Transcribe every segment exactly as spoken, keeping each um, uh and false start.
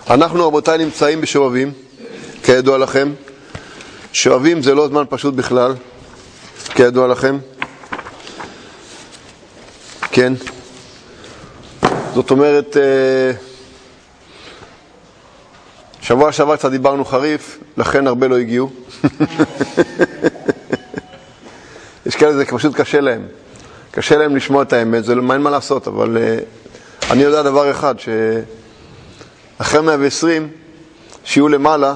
אנחנו רבותיי נמצאים בשובבים, כידוע לכם. שובבים זה לא זמן פשוט בכלל, כידוע לכם. כן. זאת אומרת, שבוע שעבר קצת דיברנו חריף, לכן הרבה לא הגיעו. יש כאלה, זה פשוט קשה להם. קשה להם לשמוע את האמת, זה אין מה לעשות, אבל uh, אני יודע דבר אחד, שאחרי מאה ועשרים, שיהיו למעלה,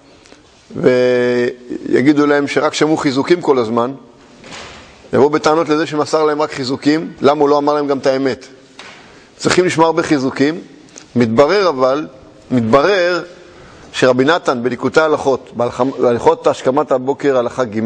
ויגידו להם שרק שמעו חיזוקים כל הזמן, יבואו בטענות לזה שמסר להם רק חיזוקים, למה הוא לא אמר להם גם את האמת? צריכים לשמוע הרבה חיזוקים, מתברר אבל, מתברר שרבי נתן בליקוטי ההלכות, בהלכות השכמת הבוקר הלכה ג'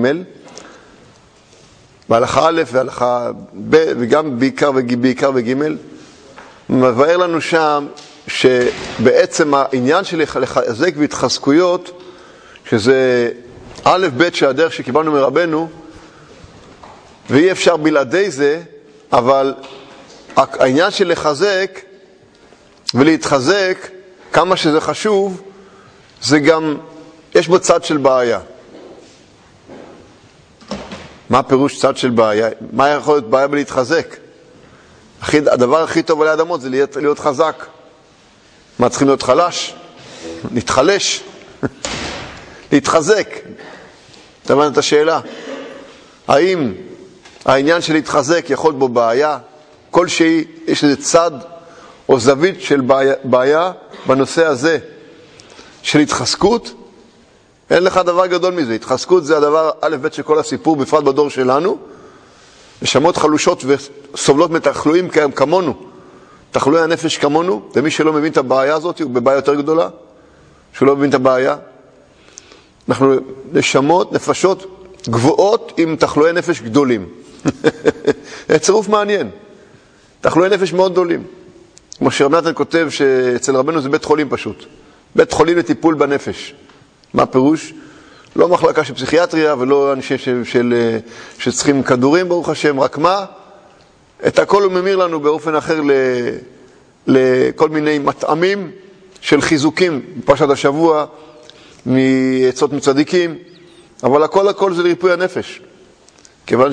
בהלכה א' והלכה ב' וגם בעיקר ובעיקר וג' מבאר לנו שם שבעצם העניין של לחזק והתחזקויות, שזה א' ב' שהדרך שקיבלנו מרבנו, ואי אפשר בלעדי זה, אבל העניין של לחזק ולהתחזק, כמה שזה חשוב, זה גם, יש בו צד של בעיה. מה הפירוש צד של בעיה? מה יכול להיות בעיה בלהתחזק? הדבר הכי טוב עלי אדמות זה להיות, להיות חזק. מה צריכים להיות חלש? להתחלש. להתחזק. אתה מבין את השאלה? האם העניין של להתחזק יכול להיות בו בעיה? כלשהי, יש איזה צד או זווית של בעיה, בעיה בנושא הזה של התחזקות? אין לך דבר גדול מזה. התחזקות זה הדבר א' ב' של כל הסיפור, בפרט בדור שלנו. נשמות חלושות וסובלות מתחלואים כמונו, תחלואי הנפש כמונו, ומי שלא מבין את הבעיה הזאת הוא בבעיה יותר גדולה, שהוא לא מבין את הבעיה. אנחנו נשמות, נפשות גבוהות עם תחלואי נפש גדולים. צירוף מעניין. תחלואי נפש מאוד גדולים. כמו שרב נתן כותב שאצל רבנו זה בית חולים פשוט. בית חולים לטיפול בנפש. מה הפירוש? לא מחלקה של פסיכיאטריה ולא אנשים של, של, שצריכים כדורים, ברוך השם, רק מה? את הכל הוא ממיר לנו באופן אחר ל, לכל מיני מטעמים של חיזוקים, בפרשת השבוע, מעצות מצדיקים, אבל הכל הכל זה לריפוי הנפש. כיוון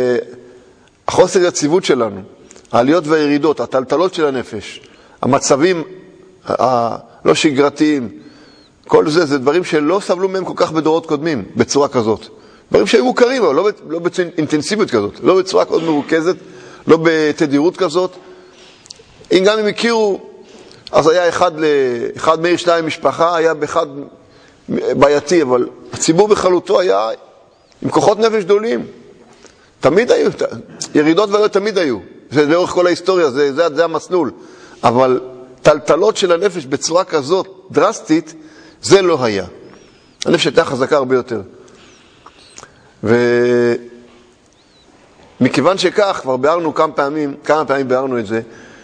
שהחוסר יציבות שלנו, העליות והירידות, הטלטלות של הנפש, המצבים הלא שגרתיים, כל זה, זה דברים שלא סבלו מהם כל כך בדורות קודמים, בצורה כזאת. דברים שהיו מוכרים, אבל לא, לא באינטנסיביות כזאת, לא בצורה מאוד מרוכזת, לא בתדירות כזאת. אם גם הם הכירו, אז היה אחד, אחד מאיר שניים משפחה, היה באחד בעייתי, אבל הציבור בכללותו היה עם כוחות נפש גדולים. תמיד היו, ירידות ולא תמיד היו. זה לאורך כל ההיסטוריה, זה, זה, זה המסלול. אבל טלטלות של הנפש בצורה כזאת דרסטית, זה לא היה. הנפש הייתה חזקה הרבה יותר. ומכיוון שכך, כבר ביארנו כמה פעמים, כמה פעמים ביארנו את זה,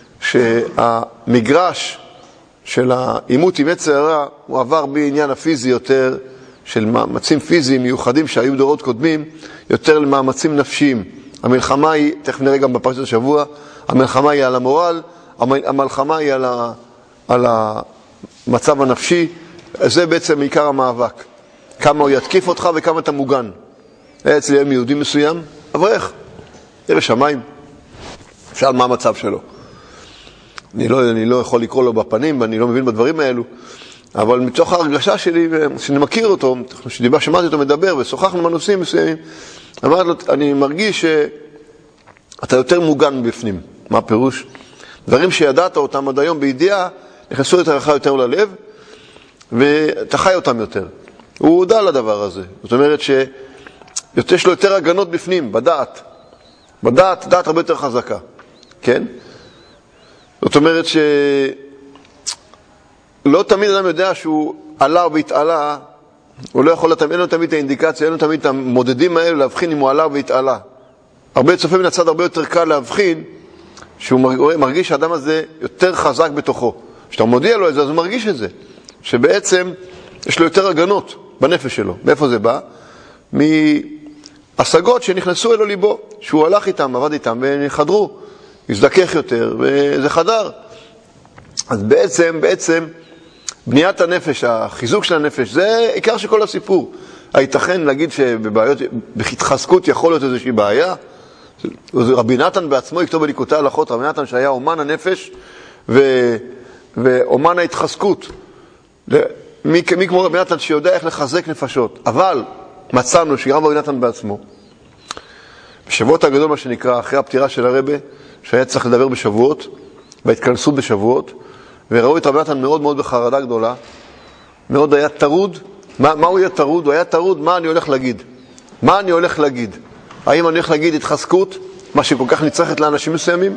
שהמגרש של האימות עם יצר הרע, הוא עבר בעניין הפיזי יותר, של מאמצים פיזיים מיוחדים שהיו דורות קודמים, יותר למאמצים נפשיים. המלחמה היא, תכף נראה גם בפרשת השבוע, המלחמה היא על המורל, המלחמה היא על, ה, על המצב הנפשי, זה בעצם עיקר המאבק. כמה הוא יתקיף אותך וכמה אתה מוגן. היה אצלי ילד יהודי מסוים, אברך, ירא שמיים. שאל מה המצב שלו. אני לא, אני לא יכול לקרוא לו בפנים, ואני לא מבין בדברים האלו, אבל מתוך ההרגשה שלי, שאני מכיר אותו, שדיבר, שמעתי אותו מדבר, ושוחחנו בנושאים מסוימים, אמרתי לו, אני מרגיש שאתה יותר מוגן בפנים. מה הפירוש? דברים שידעת אותם עד היום בידיעה, נכנסו יותר לך יותר ללב, ואתה חי אותם יותר. הוא הודע לדבר הזה. זאת אומרת שיש לו יותר הגנות בפנים, בדעת. בדעת, דעת הרבה יותר חזקה. כן? זאת אומרת שלא תמיד אדם יודע שהוא עלה והתעלה, הוא לא יכול, אין לו תמיד את האינדיקציה, אין לו תמיד את המודדים האלה להבחין אם הוא עלה והתעלה. הרבה צופים מן הצד הרבה יותר קל להבחין שהוא מרגיש שהאדם הזה יותר חזק בתוכו. כשאתה מודיע לו את זה, אז הוא מרגיש את זה. שבעצם יש לו יותר הגנות בנפש שלו. מאיפה זה בא? מהשגות שנכנסו אלו ליבו, שהוא הלך איתם, עבד איתם, וחדרו, הזדכך יותר, וזה חדר. אז בעצם, בעצם, בניית הנפש, החיזוק של הנפש, זה עיקר של כל הסיפור. הייתכן להגיד שבבעיות, בהתחזקות יכול להיות איזושהי בעיה? רבי נתן בעצמו יכתוב בליקוטי ההלכות, רבי נתן שהיה אומן הנפש ו... ואומן ההתחזקות. מי, מי כמו רבי נתן שיודע איך לחזק נפשות. אבל מצאנו שגם רבי נתן בעצמו, בשבועות הגדול מה שנקרא, אחרי הפטירה של הרבה, שהיה צריך לדבר בשבועות, בהתכנסות בשבועות, וראו את רבי נתן מאוד מאוד בחרדה גדולה, מאוד היה טרוד. מה, מה הוא היה טרוד? הוא היה טרוד, מה אני הולך להגיד? מה אני הולך להגיד? האם אני הולך להגיד התחזקות, מה שכל כך נצרכת לאנשים מסוימים?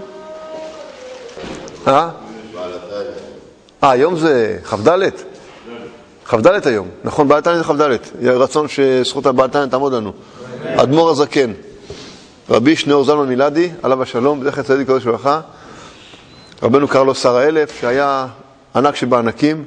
אה? אה, היום זה חבדלת? חבדלת היום, נכון, בעלתן זה חבדלת. רצון שזכות הבעלתן תעמוד לנו. אדמו"ר הזקן, רבי שניאור זלמן מילדי, עליו השלום, זכר צדיק קדוש לברכה. רבנו קרא לו שר האלף, שהיה ענק שבענקים,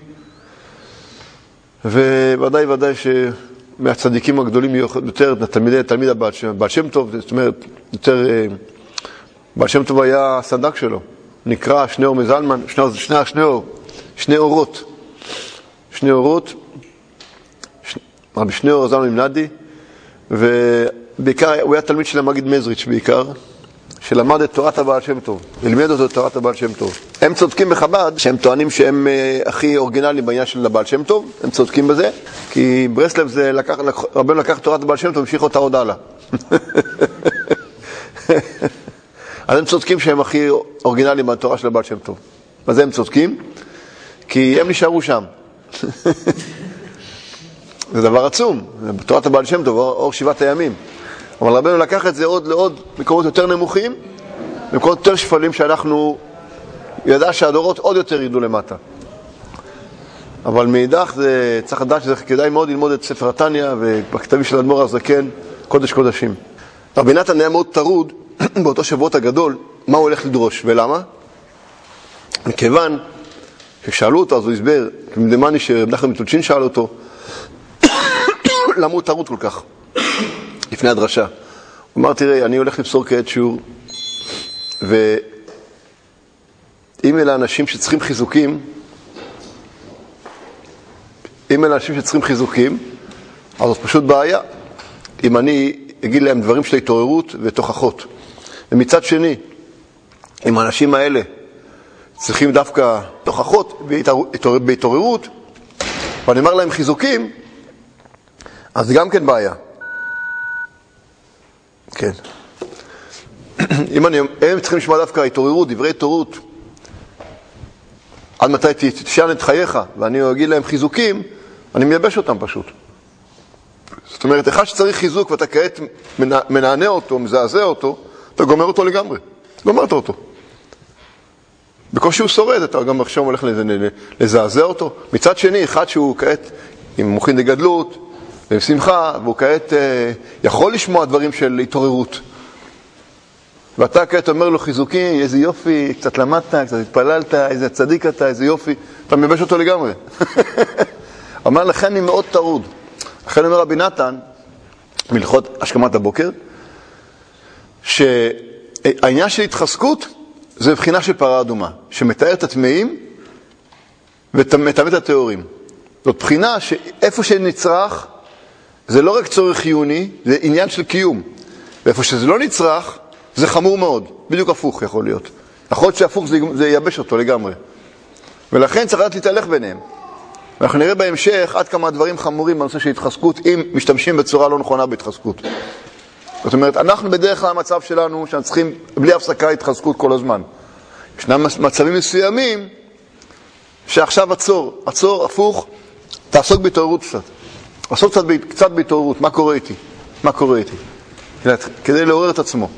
וודאי ודאי שמהצדיקים הגדולים יותר, תלמידי, תלמיד הבעל שם, בעל שם טוב, זאת אומרת, יותר, בעל שם טוב היה הסנדק שלו, נקרא שניאור מזלמן, שניאור, שניאור, שניאור, שני אורות, שני אורות, רבי שניאור זלמן מילדי, ובעיקר הוא היה תלמיד של המגיד מזריץ' בעיקר, שלמד את תורת הבעל שם טוב, ולמד אותו את תורת הבעל שם טוב. הם צודקים בחב"ד שהם טוענים שהם uh, הכי אורגינליים בעניין של הבעל שם טוב, הם צודקים בזה, כי ברסלב זה לקח, רבנו לקח תורת הבעל שם טוב והמשיך אותה עוד הלאה. אז הם צודקים שהם הכי אורגינליים בתורה של הבעל שם טוב. אז הם צודקים, כי הם נשארו שם. זה דבר עצום, בתורת הבעל שם טוב, אור, אור שבעת הימים. אבל רבנו לקח את זה עוד לעוד מקומות יותר נמוכים, מקומות יותר שפלים שאנחנו ידע שהדורות עוד יותר ירדו למטה. אבל מאידך זה צריך לדעת שזה כדאי מאוד ללמוד את ספר התניא ובכתבים של אדמו"ר הזקן, קודש קודשים. רבי נתן היה מאוד טרוד באותו שבועות הגדול, מה הוא הולך לדרוש ולמה? מכיוון ששאלו אותו, אז הוא הסבר, כמדמני שרבי נחמן מטולצ'ין שאל אותו, למה הוא טרוד כל כך? לפני הדרשה. הוא אמר, תראה, אני הולך לבשור כעת שיעור, ואם אלה אנשים שצריכים חיזוקים, אם אלה אנשים שצריכים חיזוקים, אז זאת פשוט בעיה. אם אני אגיד להם דברים של התעוררות ותוכחות. ומצד שני, אם האנשים האלה צריכים דווקא תוכחות בהתעוררות, ואני אומר להם חיזוקים, אז זה גם כן בעיה. כן. אם אני, הם צריכים לשמוע דווקא התעוררות, דברי התעוררות, עד מתי תשען את חייך, ואני אגיד להם חיזוקים, אני מייבש אותם פשוט. זאת אומרת, אחד שצריך חיזוק ואתה כעת מנענע אותו, מזעזע אותו, אתה גומר אותו לגמרי. גומרת אותו. בקושי הוא שורד, אתה גם עכשיו הולך לזעזע אותו. מצד שני, אחד שהוא כעת עם מוחין לגדלות, ועם שמחה, והוא כעת אה, יכול לשמוע דברים של התעוררות. ואתה כעת אומר לו חיזוקים, איזה יופי, קצת למדת, קצת התפללת, איזה צדיק אתה, איזה יופי, אתה מייבש אותו לגמרי. אומר לכן אני מאוד טרוד. לכן אומר רבי נתן, מלכות השכמת הבוקר, שהעניין של התחזקות זה מבחינה של פרה אדומה, שמתאר את הטמאים ומטמא את הטהורים. זאת בחינה שאיפה שנצרך, זה לא רק צורך חיוני, זה עניין של קיום. ואיפה שזה לא נצרך, זה חמור מאוד. בדיוק הפוך יכול להיות. יכול להיות שהפוך זה, זה ייבש אותו לגמרי. ולכן צריך לדעת להתהלך ביניהם. ואנחנו נראה בהמשך עד כמה דברים חמורים בנושא של התחזקות, אם משתמשים בצורה לא נכונה בהתחזקות. זאת אומרת, אנחנו בדרך כלל המצב שלנו, שאנחנו צריכים בלי הפסקה התחזקות כל הזמן. ישנם מצבים מסוימים, שעכשיו עצור, עצור, הפוך, תעסוק בהתעוררות קצת. לעשות קצת, קצת בהתעוררות, מה קורה איתי? מה קורה איתי? כדי לעורר את עצמו.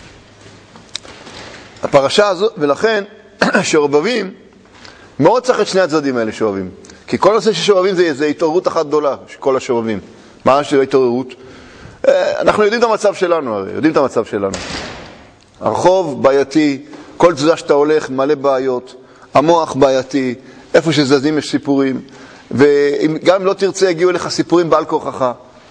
הפרשה הזו, ולכן, שובבים, מאוד צריך את שני הצדדים האלה שובבים. כי כל נושא ששובבים זה, זה התעוררות אחת גדולה, כל השובבים. מה של ההתעוררות? אנחנו יודעים את המצב שלנו, הרי, יודעים את המצב שלנו. הרחוב בעייתי, כל תזוזה שאתה הולך מלא בעיות, המוח בעייתי, איפה שזזים יש סיפורים, וגם אם לא תרצה, יגיעו אליך סיפורים בעל כוחך.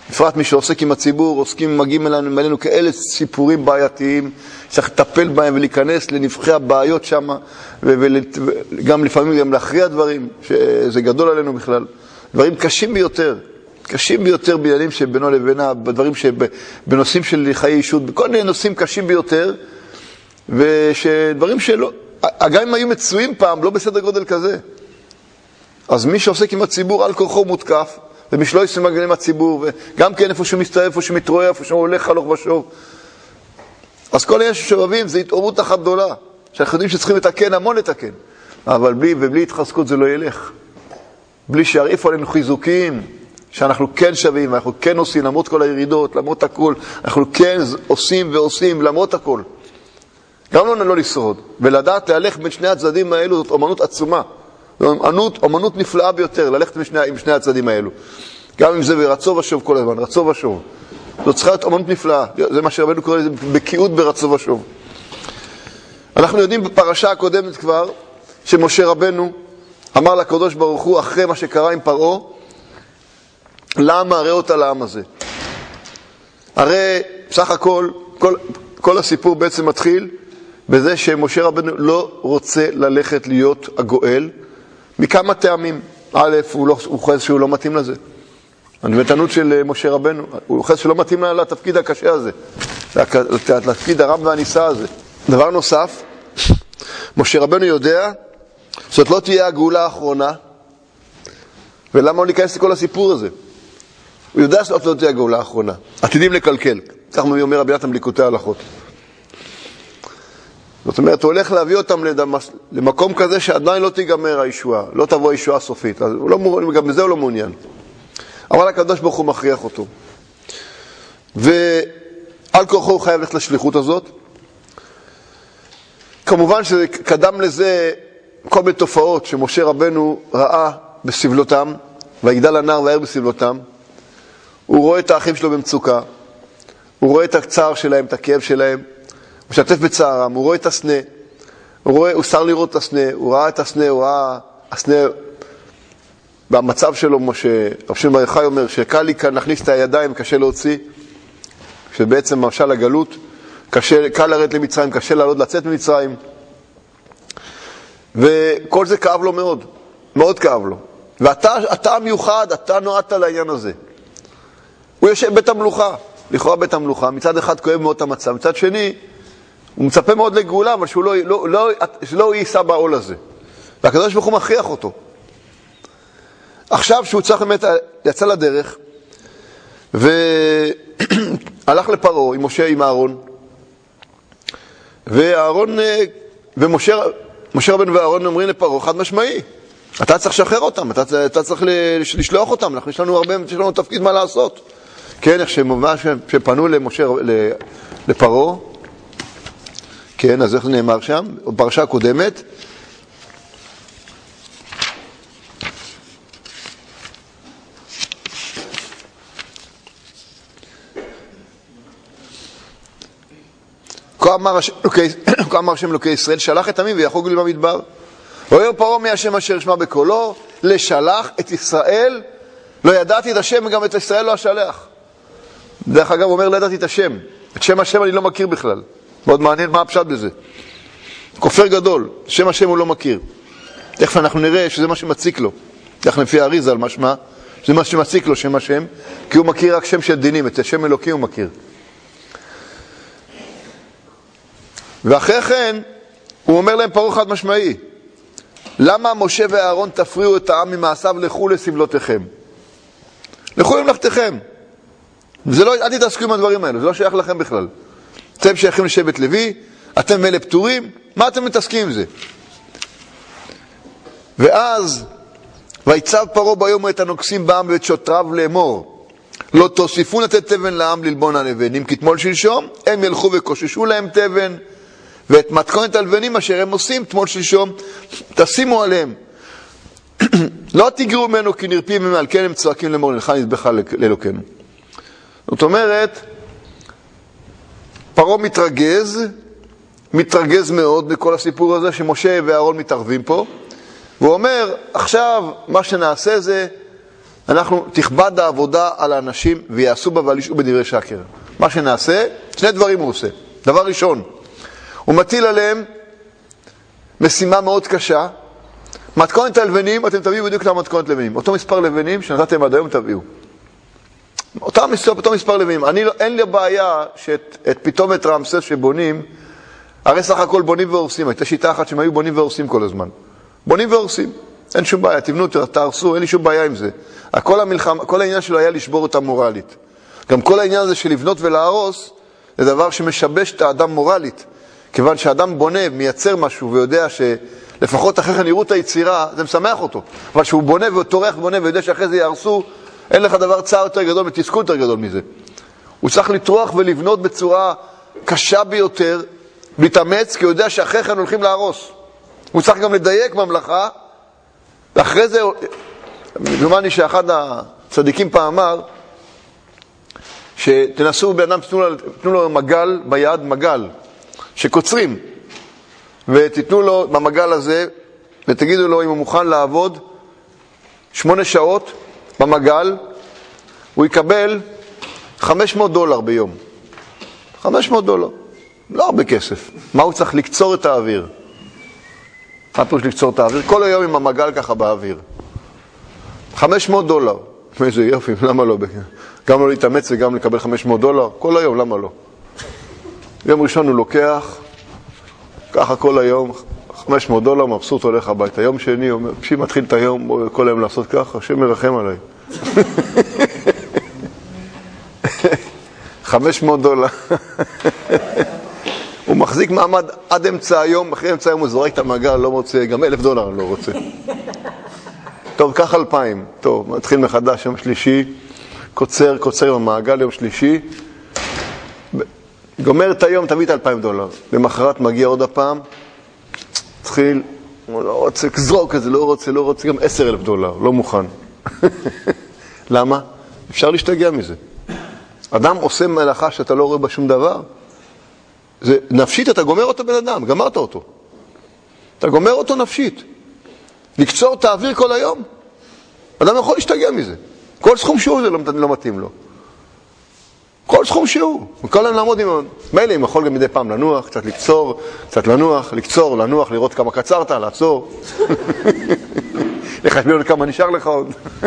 בפרט מי שעוסק עם הציבור, עוסקים, מגיעים אלינו, אלינו כאלה סיפורים בעייתיים, צריך לטפל בהם ולהיכנס לנבחי הבעיות שם, וגם לפעמים גם להכריע דברים, שזה גדול עלינו בכלל. דברים קשים ביותר, קשים ביותר בעניינים שבינו לבינה, בדברים שבנושאים של חיי אישות, בכל מיני נושאים קשים ביותר, ושדברים שלא, גם אם היו מצויים פעם, לא בסדר גודל כזה. אז מי שעוסק עם הציבור, על כורחו מותקף, ומי שלא יסמג עם הציבור, וגם כן איפה שהוא מסתובב, איפה שהוא מתרואה, איפה שהוא הולך הלוך ושוב. אז כל אלה ששובבים, זה התעוררות אחת גדולה, שאנחנו יודעים שצריכים לתקן, המון לתקן. אבל בלי, ובלי התחזקות זה לא ילך. בלי שירעיפו עלינו חיזוקים, שאנחנו כן שווים, אנחנו כן עושים, למרות כל הירידות, למרות הכל, אנחנו כן עושים ועושים, למרות הכל. גם לא לא לשרוד. ולדעת להלך בין שני הצדדים האלו, זאת אומנות עצומה. זאת אומנות, אומנות נפלאה ביותר, ללכת עם שני, עם שני הצדדים האלו. גם אם זה ברצו ושוב כל הזמן, רצו ושוב. זאת צריכה להיות אומנות נפלאה. זה מה שרבנו קורא לזה בקיאות ברצו ושוב. אנחנו יודעים בפרשה הקודמת כבר, שמשה רבנו אמר לקדוש ברוך הוא, אחרי מה שקרה עם פרעה, למה הראה אותה לעם הזה? הרי בסך הכל, כל, כל הסיפור בעצם מתחיל בזה שמשה רבנו לא רוצה ללכת להיות הגואל, מכמה טעמים. א', הוא, לא, הוא חושב שהוא לא מתאים לזה. הנבטנות של משה רבנו, הוא חושב שלא מתאים לה לתפקיד הקשה הזה, לתפקיד הרם והניסה הזה. דבר נוסף, משה רבנו יודע זאת לא תהיה הגאולה האחרונה, ולמה הוא להיכנס לכל הסיפור הזה? הוא יודע שזאת לא תהיה הגאולה האחרונה. עתידים לקלקל. כך אומר רבי נתן בליקוטי ההלכות. זאת אומרת, הוא הולך להביא אותם לדמש... למקום כזה שעדיין לא תיגמר הישועה, לא תבוא הישועה הסופית. אז הוא לא, גם בזה הוא לא מעוניין. אבל הקדוש ברוך הוא מכריח אותו. ועל כורחו הוא חייב ללכת לשליחות הזאת. כמובן שקדם לזה כל מיני תופעות שמשה רבנו ראה בסבלותם, ויגדל הנער והער בסבלותם. הוא רואה את האחים שלו במצוקה, הוא רואה את הצער שלהם, את הכאב שלהם, הוא משתף בצערם, הוא רואה את הסנה, הוא, רואה, הוא שר לראות את הסנה, הוא ראה את הסנה, הוא ראה הסנה במצב שלו, כמו שרב שמעון בר יוחאי אומר, שקל לי כאן להכניס את הידיים, קשה להוציא, שבעצם מרשה לגלות, קשה, קל לרדת למצרים, קשה לעלות לצאת ממצרים, וכל זה כאב לו מאוד, מאוד כאב לו. ואתה אתה מיוחד, אתה נועדת לעניין הזה. הוא יושב בית המלוכה, לכאורה בית המלוכה, מצד אחד כואב מאוד את המצב, מצד שני, הוא מצפה מאוד לגאולה, אבל שהוא לא, לא, לא, לא יישא בעול הזה. והקדוש ברוך הוא מכריח אותו. עכשיו שהוא צריך באמת, יצא לדרך, והלך לפרעה עם משה, עם אהרון, ואהרון, ומשה, משה רבנו ואהרון אומרים לפרעה, חד משמעי, אתה צריך לשחרר אותם, אתה, אתה צריך לשלוח אותם, אנחנו יש לנו הרבה, יש לנו תפקיד מה לעשות. כן, איך שפנו למשה, לפרעה, כן, אז איך זה נאמר שם, בפרשה הקודמת, כה אמר השם אלוקי ישראל, שלח את עמי ויחוגו לי במדבר. ואומר פרעה מי השם אשר ישמע בקולו, לשלח את ישראל, לא ידעתי את השם, גם את ישראל לא אשלח. דרך אגב, הוא אומר, לא ידעתי את השם. את שם השם אני לא מכיר בכלל. מאוד מעניין מה הפשט בזה. כופר גדול, שם השם הוא לא מכיר. תכף אנחנו נראה שזה מה שמציק לו. תכף לפי האריזה על משמע, שזה מה שמציק לו, שם השם, כי הוא מכיר רק שם של דינים, את השם אלוקי הוא מכיר. ואחרי כן, הוא אומר להם פרעה חד משמעי, למה משה ואהרון תפריעו את העם ממעשיו, לכו לסבלותיכם? לכו למלאכתכם. זה לא, אל תתעסקו עם הדברים האלו, זה לא שייך לכם בכלל. אתם שייכים לשבט לוי, אתם מלא פטורים, מה אתם מתעסקים עם זה? ואז, ויצב פרעה ביום את הנוגסים בעם ואת שוטריו לאמור, לא תוסיפו לתת תבן לעם ללבון הלבנים, כי תמול שלשום, הם ילכו וקוששו להם תבן, ואת מתכונת הלבנים אשר הם עושים, תמול שלשום, תשימו עליהם. לא תגרו ממנו כי נרפים ממעל, כן הם צועקים לאמור, נלכה נזבחה לאלוקנו. זאת אומרת, פרעה מתרגז, מתרגז מאוד בכל הסיפור הזה, שמשה ואהרון מתערבים פה, והוא אומר, עכשיו מה שנעשה זה, אנחנו תכבד העבודה על האנשים ויעשו בה ועל ישעו בדברי שקר. מה שנעשה, שני דברים הוא עושה. דבר ראשון, הוא מטיל עליהם משימה מאוד קשה. מתכונת הלבנים, אתם תביאו בדיוק את המתכונת לבנים. אותו מספר לבנים שנתתם עד היום תביאו. אותו מספר, אותו מספר לבנים. אני, אין לי בעיה שאת את פתאום את רמסס שבונים, הרי סך הכל בונים והורסים. הייתה שיטה אחת שהם היו בונים והורסים כל הזמן. בונים והורסים. אין שום בעיה, תבנו, תהרסו, אין לי שום בעיה עם זה. כל המלחמה, כל העניין שלו היה לשבור אותה מורלית. גם כל העניין הזה של לבנות ולהרוס, זה דבר שמשבש את האדם מורלית. כיוון שהאדם בונה, מייצר משהו ויודע שלפחות אחרי כן יראו את היצירה, זה משמח אותו. אבל שהוא בונה וטורח ובונה ויודע שאחרי זה יהרסו, אין לך דבר צער יותר גדול ותסכול יותר גדול מזה. הוא צריך לטרוח ולבנות בצורה קשה ביותר, להתאמץ, כי הוא יודע שאחרי כן הולכים להרוס. הוא צריך גם לדייק במלאכה, ואחרי זה, דומני שאחד הצדיקים פעם אמר, שתנסו באדם, תתנו לו, תתנו לו מגל ביד, מגל, שקוצרים, ותתנו לו במגל הזה, ותגידו לו אם הוא מוכן לעבוד שמונה שעות במגל, הוא יקבל חמש מאות דולר ביום. חמש מאות דולר. לא הרבה כסף. מה הוא צריך? לקצור את האוויר. מה פירוש לקצור את האוויר? כל היום עם המגל ככה באוויר. חמש מאות דולר. איזה יופי, למה לא? גם לא להתאמץ וגם לקבל חמש מאות דולר. כל היום, למה לא? יום ראשון הוא לוקח, ככה כל היום, חמש מאות דולר, מבסוט הולך הביתה. יום שני, הוא אומר, כשהיא מתחיל את היום, כל היום לעשות ככה, השם מרחם עליי. חמש מאות דולר. הוא מחזיק מעמד עד אמצע היום, אחרי אמצע היום הוא זורק את המעגל, לא רוצה, גם אלף דולר אני לא רוצה. טוב, קח אלפיים. טוב, מתחיל מחדש, יום שלישי, קוצר, קוצר עם המעגל, יום שלישי. גומר את היום, תביא את אלפיים דולר. למחרת מגיע עוד הפעם, תחיל, הוא לא רוצה, זרוק כזה, לא רוצה, לא רוצה, גם עשר אלף דולר, לא מוכן. למה? אפשר להשתגע מזה. אדם עושה מלאכה שאתה לא רואה בה שום דבר. זה, נפשית אתה גומר אותו בן אדם, גמרת אותו. אתה גומר אותו נפשית. לקצור את האוויר כל היום. אדם יכול להשתגע מזה. כל סכום שהוא זה לא, לא מתאים לו. כל סכום שהוא. וכל היום לעמוד עם... מילא, אם יכול גם מדי פעם לנוח, קצת לקצור, קצת לנוח, לקצור, לנוח, לראות כמה קצרת, לעצור. לחשבון כמה נשאר לך עוד.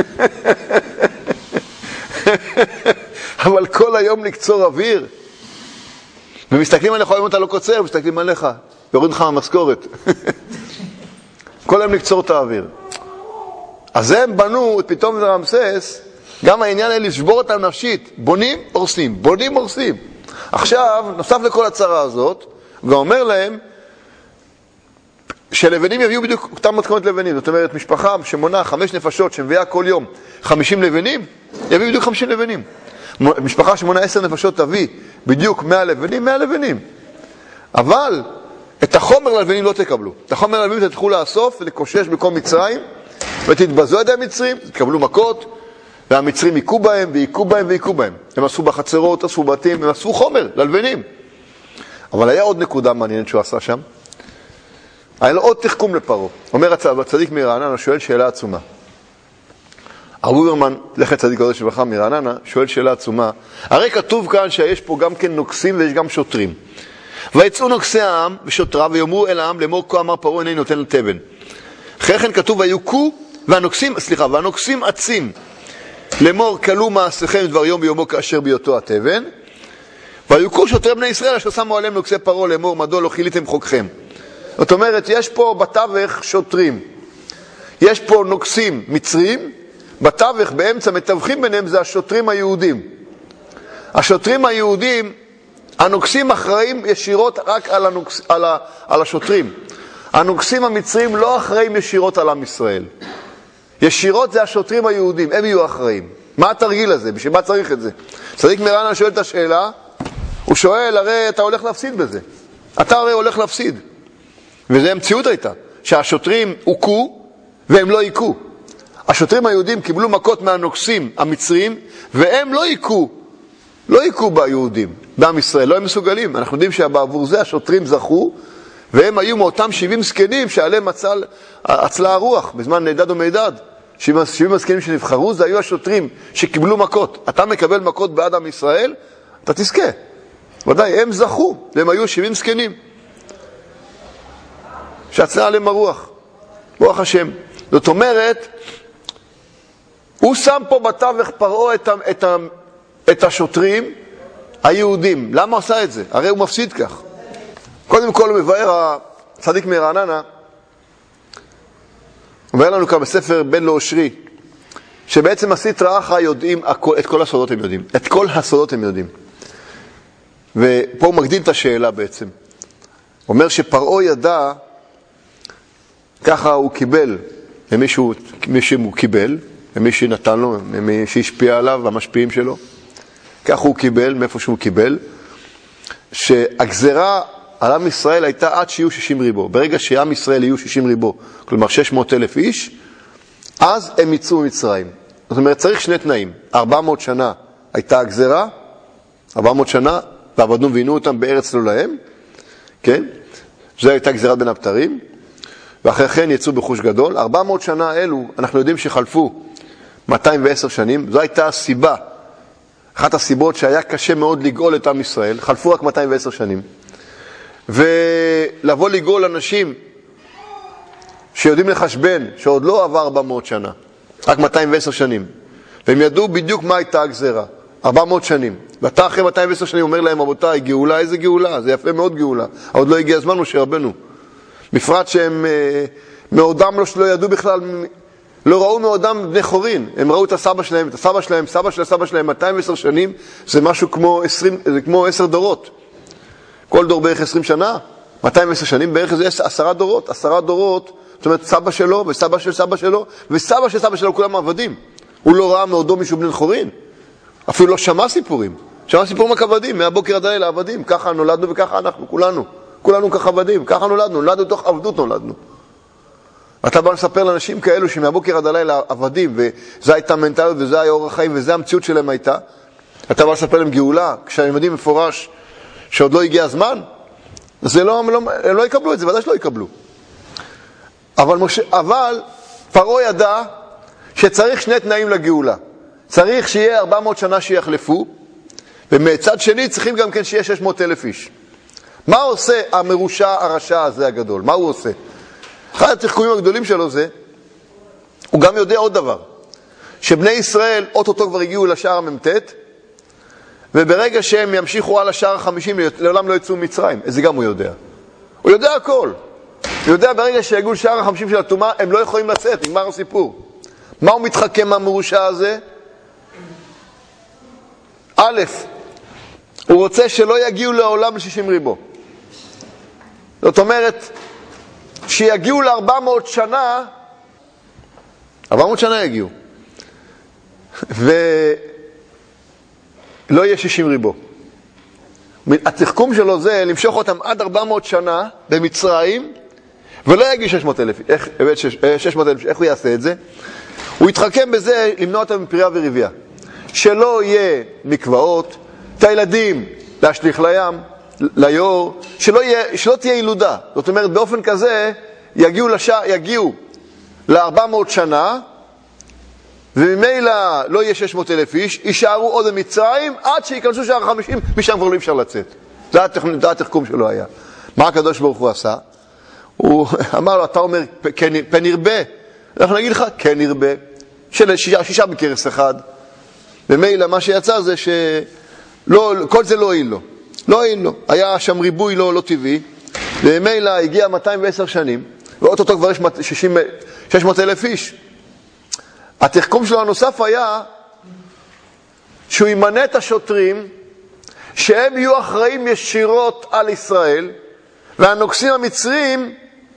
אבל כל היום לקצור אוויר. ומסתכלים עליך, אם אתה לא קוצר, מסתכלים עליך, יוריד לך מהמשכורת. כל היום לקצור את האוויר. אז הם בנו, פתאום זה רמסס, גם העניין היה לשבור אותם נפשית. בונים, הורסים, בונים, הורסים. עכשיו, נוסף לכל הצרה הזאת, הוא גם אומר להם, שלבנים יביאו בדיוק אותם מתכונות לבנים. זאת אומרת, משפחה שמונה חמש נפשות, שמביאה כל יום חמישים לבנים, יביאו בדיוק חמישים לבנים. משפחה שמונה עשר נפשות תביא בדיוק מאה לבנים, מאה לבנים. אבל את החומר ללבנים לא תקבלו. את החומר ללבנים תתחילו לאסוף ולקושש בכל מצרים, ותתבזו ידי המצרים, תקבלו מכות, והמצרים יקו בהם, ויקו בהם, ויקו בהם. הם עשו בחצרות, עשו בתים, הם עשו חומר ללבנים. אבל היה עוד נקודה מעניינת שהוא עשה שם. היה לו עוד תחכום לפרו. אומר הצדיק מרעננה, שואל שאלה עצומה. הרב אוברמן, לכת צדיק קדוש לברכה מרעננה, שואל שאלה עצומה. הרי כתוב כאן שיש פה גם כן נוקסים ויש גם שוטרים. ויצאו נוקסי העם ושוטריו ויאמרו אל העם לאמור כה אמר פרעה אינני נותן לתבן. אחרי כן כתוב ויוכו והנוקסים, סליחה, והנוקסים עצים. לאמור כלו מעשיכם דבר יום ביומו כאשר בהיותו התבן. ויוכו שוטרי בני ישראל אשר שמו עליהם נוקסי פרעה לאמור מדוע לא חיליתם חוקכם. זאת אומרת, יש פה בתווך שוטרים. יש פה נוקסים מצרים, בתווך באמצע מתווכים ביניהם זה השוטרים היהודים. השוטרים היהודים, הנוקסים אחראים ישירות רק על, הנוקס, על, ה, על השוטרים. הנוקסים המצרים לא אחראים ישירות על עם ישראל. ישירות זה השוטרים היהודים, הם יהיו אחראים. מה התרגיל הזה? בשביל מה צריך את זה? צדיק מרעננה שואל את השאלה, הוא שואל, הרי אתה הולך להפסיד בזה. אתה הרי הולך להפסיד. וזה המציאות הייתה, שהשוטרים הוכו והם לא היקו. השוטרים היהודים קיבלו מכות מהנוקסים המצרים, והם לא היקו, לא היקו ביהודים, בעם ישראל, לא הם מסוגלים. אנחנו יודעים שבעבור זה השוטרים זכו, והם היו מאותם שבעים סקנים שעליהם עצל, עצלה הרוח, בזמן נדד ומידד. שבעים הזקנים שנבחרו, זה היו השוטרים שקיבלו מכות. אתה מקבל מכות בעד עם ישראל, אתה תזכה. ודאי, הם זכו, והם היו שבעים זקנים. שעצרה עליהם הרוח. ברוך השם. זאת אומרת, הוא שם פה בתווך פרעה את, את, את השוטרים היהודים. למה עשה את זה? הרי הוא מפסיד כך. קודם כל הוא מבאר הצדיק מרעננה, הוא מבאר לנו כאן בספר בן לאושרי, שבעצם הסטרא אחרא יודעים, את כל הסודות הם יודעים. את כל הסודות הם יודעים. ופה הוא מגדיל את השאלה בעצם. הוא אומר שפרעה ידע, ככה הוא קיבל, ממישהו הוא קיבל, ממי שנתן לו, ממי שהשפיע עליו, המשפיעים שלו. כך הוא קיבל, מאיפה שהוא קיבל, שהגזרה על עם ישראל הייתה עד שיהיו שישים ריבו. ברגע שעם ישראל יהיו שישים ריבו, כלומר שש מאות אלף איש, אז הם יצאו ממצרים. זאת אומרת, צריך שני תנאים. ארבע מאות שנה הייתה הגזרה, ארבע מאות שנה, ועבדנו ועינו אותם בארץ לא להם, כן? זו הייתה גזירת בין הבתרים, ואחרי כן יצאו בחוש גדול. ארבע מאות שנה אלו, אנחנו יודעים שחלפו מאתיים ועשר שנים, זו הייתה הסיבה, אחת הסיבות שהיה קשה מאוד לגאול את עם ישראל, חלפו רק מאתיים ועשר שנים. ולבוא לגאול אנשים שיודעים לחשבן, שעוד לא עבר ארבע מאות שנה, רק מאתיים ועשר שנים. והם ידעו בדיוק מה הייתה הגזרה, ארבע מאות שנים. ואתה אחרי מאתיים ועשר שנים אומר להם, רבותיי, גאולה, איזה גאולה? זה יפה מאוד גאולה. עוד לא הגיע הזמן משה רבנו. בפרט שהם אה, מעודם לא, לא ידעו בכלל, לא ראו מעודם בני חורין. הם ראו את הסבא שלהם, את הסבא שלהם, סבא של הסבא שלהם, מאתיים ועשר שנים, זה משהו כמו עשרים, זה כמו עשר דורות. כל דור בערך עשרים שנה, מאתיים ועשר שנים, בערך זה עשרה דורות, עשרה דורות, זאת אומרת סבא שלו וסבא של סבא שלו, וסבא של סבא שלו כולם עבדים. הוא לא ראה מעודו מישהו בני חורין. אפילו לא שמע סיפורים. שמע סיפורים עבדים, מהבוקר עד הלילה עבדים. ככה נולדנו וככה אנחנו, כולנו. כולנו ככה עבדים, ככה נולדנו, נולדנו תוך עבדות נולדנו. אתה בא לספר לאנשים כאלו שמהבוקר עד הלילה עבדים, וזה הייתה מנטליות וזה היה אורח חיים וזה המציאות שלהם הייתה. אתה בא לספר להם גאולה, כשהם יודעים מפורש שעוד לא הגיע הזמן, אז לא, הם, לא, הם לא יקבלו את זה, ודאי שלא יקבלו. אבל, משה, אבל פרעה ידע שצריך שני תנאים לגאולה. צריך שיהיה ארבע מאות שנה שיחלפו, ומצד שני צריכים גם כן שיהיה שש מאות אלף איש. מה עושה המרושע הרשע הזה הגדול? מה הוא עושה? אחד התחכומים הגדולים שלו זה, הוא גם יודע עוד דבר, שבני ישראל אוטוטו כבר הגיעו לשער הממתת, וברגע שהם ימשיכו על השער החמישים, לעולם לא יצאו מצרים. זה גם הוא יודע. הוא יודע הכל. הוא יודע ברגע שיגיעו לשער החמישים של התאומה, הם לא יכולים לצאת, נגמר הסיפור. מה הוא מתחכם מהמרושע הזה? א', הוא רוצה שלא יגיעו לעולם ל-שישים ריבו. זאת אומרת, שיגיעו ל-ארבע מאות שנה, ארבע מאות שנה יגיעו. ולא יהיה שישים ריבו. התחכום שלו זה למשוך אותם עד ארבע מאות שנה במצרים, ולא יגיע שש מאות אלף. איך, שש מאות אלף, איך הוא יעשה את זה? הוא יתחכם בזה למנוע אותם מפרייה ורבייה. שלא יהיה מקוואות, את הילדים להשליך לים, ליור, שלא, יהיה, שלא תהיה ילודה. זאת אומרת, באופן כזה יגיעו, לשע, יגיעו ל-ארבע מאות שנה, וממילא לא יהיה שש מאות אלף איש, יישארו עוד במצרים, עד שיכנסו שער חמישים, משם כבר לא אפשר לצאת. זה התחכום שלו היה. מה הקדוש ברוך הוא עשה? הוא אמר לו, אתה אומר, פן ירבה. אנחנו נגיד לך, כן ירבה. של שישה, שישה בקרס אחד. ומילא מה שיצא זה שלא, כל זה לא הועיל לו. לא הועיל לו. היה שם ריבוי לא, לא טבעי. ומילא הגיע מאתיים ועשר שנים, ואוטוטו כבר יש שש מאות אלף איש. התחכום שלו הנוסף היה שהוא ימנה את השוטרים שהם יהיו אחראים ישירות על ישראל, והנוגסים המצרים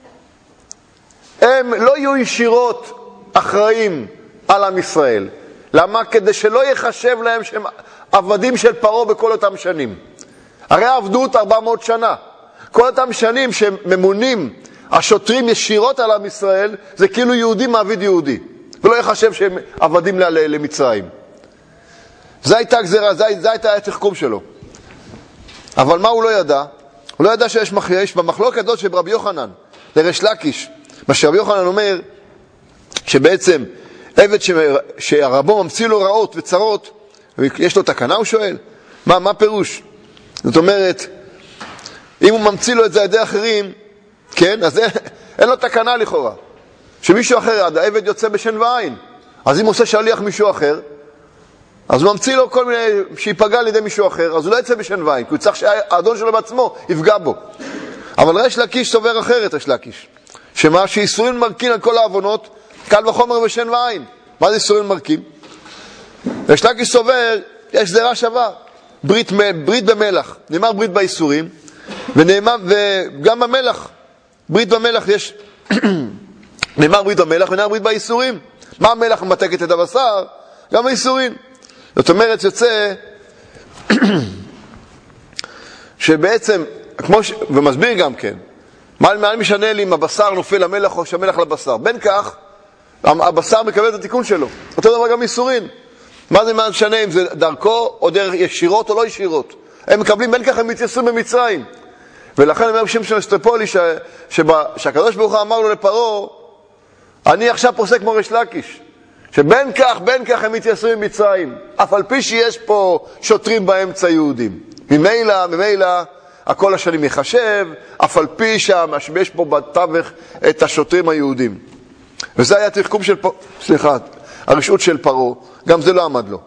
הם לא יהיו ישירות אחראים על עם ישראל. למה? כדי שלא יחשב להם שהם עבדים של פרעה בכל אותם שנים. הרי עבדות ארבע מאות שנה. כל אותם שנים שממונים השוטרים ישירות על עם ישראל, זה כאילו יהודי מעביד יהודי. ולא יחשב שהם עבדים למצרים. זו הייתה גזרה, זו הייתה התחכום שלו. אבל מה הוא לא ידע? הוא לא ידע שיש מחייש במחלוקת הזאת של רבי יוחנן, לריש לקיש. מה שרבי יוחנן אומר, שבעצם עבד שהרבו ממציא לו רעות וצרות, יש לו תקנה, הוא שואל? מה, מה פירוש? זאת אומרת, אם הוא ממציא לו את זה על ידי אחרים, כן, אז אין, אין לו תקנה לכאורה. שמישהו אחר, העבד יוצא בשן ועין. אז אם הוא עושה שליח מישהו אחר, אז הוא ממציא לו כל מיני, שיפגע על ידי מישהו אחר, אז הוא לא יצא בשן ועין, כי הוא צריך שהאדון שלו בעצמו יפגע בו. אבל ריש לקיש סובר אחרת, ריש לקיש. שמה שאיסורים מרקים על כל העוונות, קל וחומר בשן ועין. מה זה איסורים מרקים? ריש לקיש סובר, יש זרע שווה. ברית, ברית במלח. נאמר ברית באיסורים, ונאמר, וגם במלח. ברית במלח יש, נאמר ברית במלח ונאמר ברית באיסורים. מה המלח מתקת את הבשר? גם האיסורים. זאת אומרת, יוצא שבעצם, כמו ש... ומסביר גם כן, מה, מה משנה לי אם הבשר נופל למלח או שהמלח לבשר? בין כך, הבשר מקבל את התיקון שלו. אותו דבר גם איסורים. מה זה משנה אם זה דרכו או דרך ישירות או לא ישירות? הם מקבלים, בין כך הם מתייסרים במצרים. ולכן אומר בשם של אסטרופולי ש... שבה... שהקדוש ברוך הוא אמר לו לפרעה, אני עכשיו פוסק כמו ריש לקיש. שבין כך, בין כך הם מתייסרים במצרים, אף על פי שיש פה שוטרים באמצע יהודים. ממילא, ממילא, הכל השנים יחשב, אף על פי שיש פה בתווך את השוטרים היהודים. וזה היה תחכום של פרעה, סליחה, הרשעות של פרעה, גם זה לא עמד לו.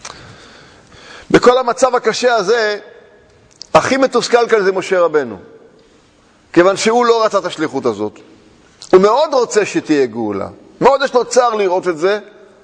בכל המצב הקשה הזה, הכי מתוסכל כאן זה משה רבנו. כיוון שהוא לא רצה את השליחות הזאת. הוא מאוד רוצה שתהיה גאולה. מאוד יש לו צער לראות את זה,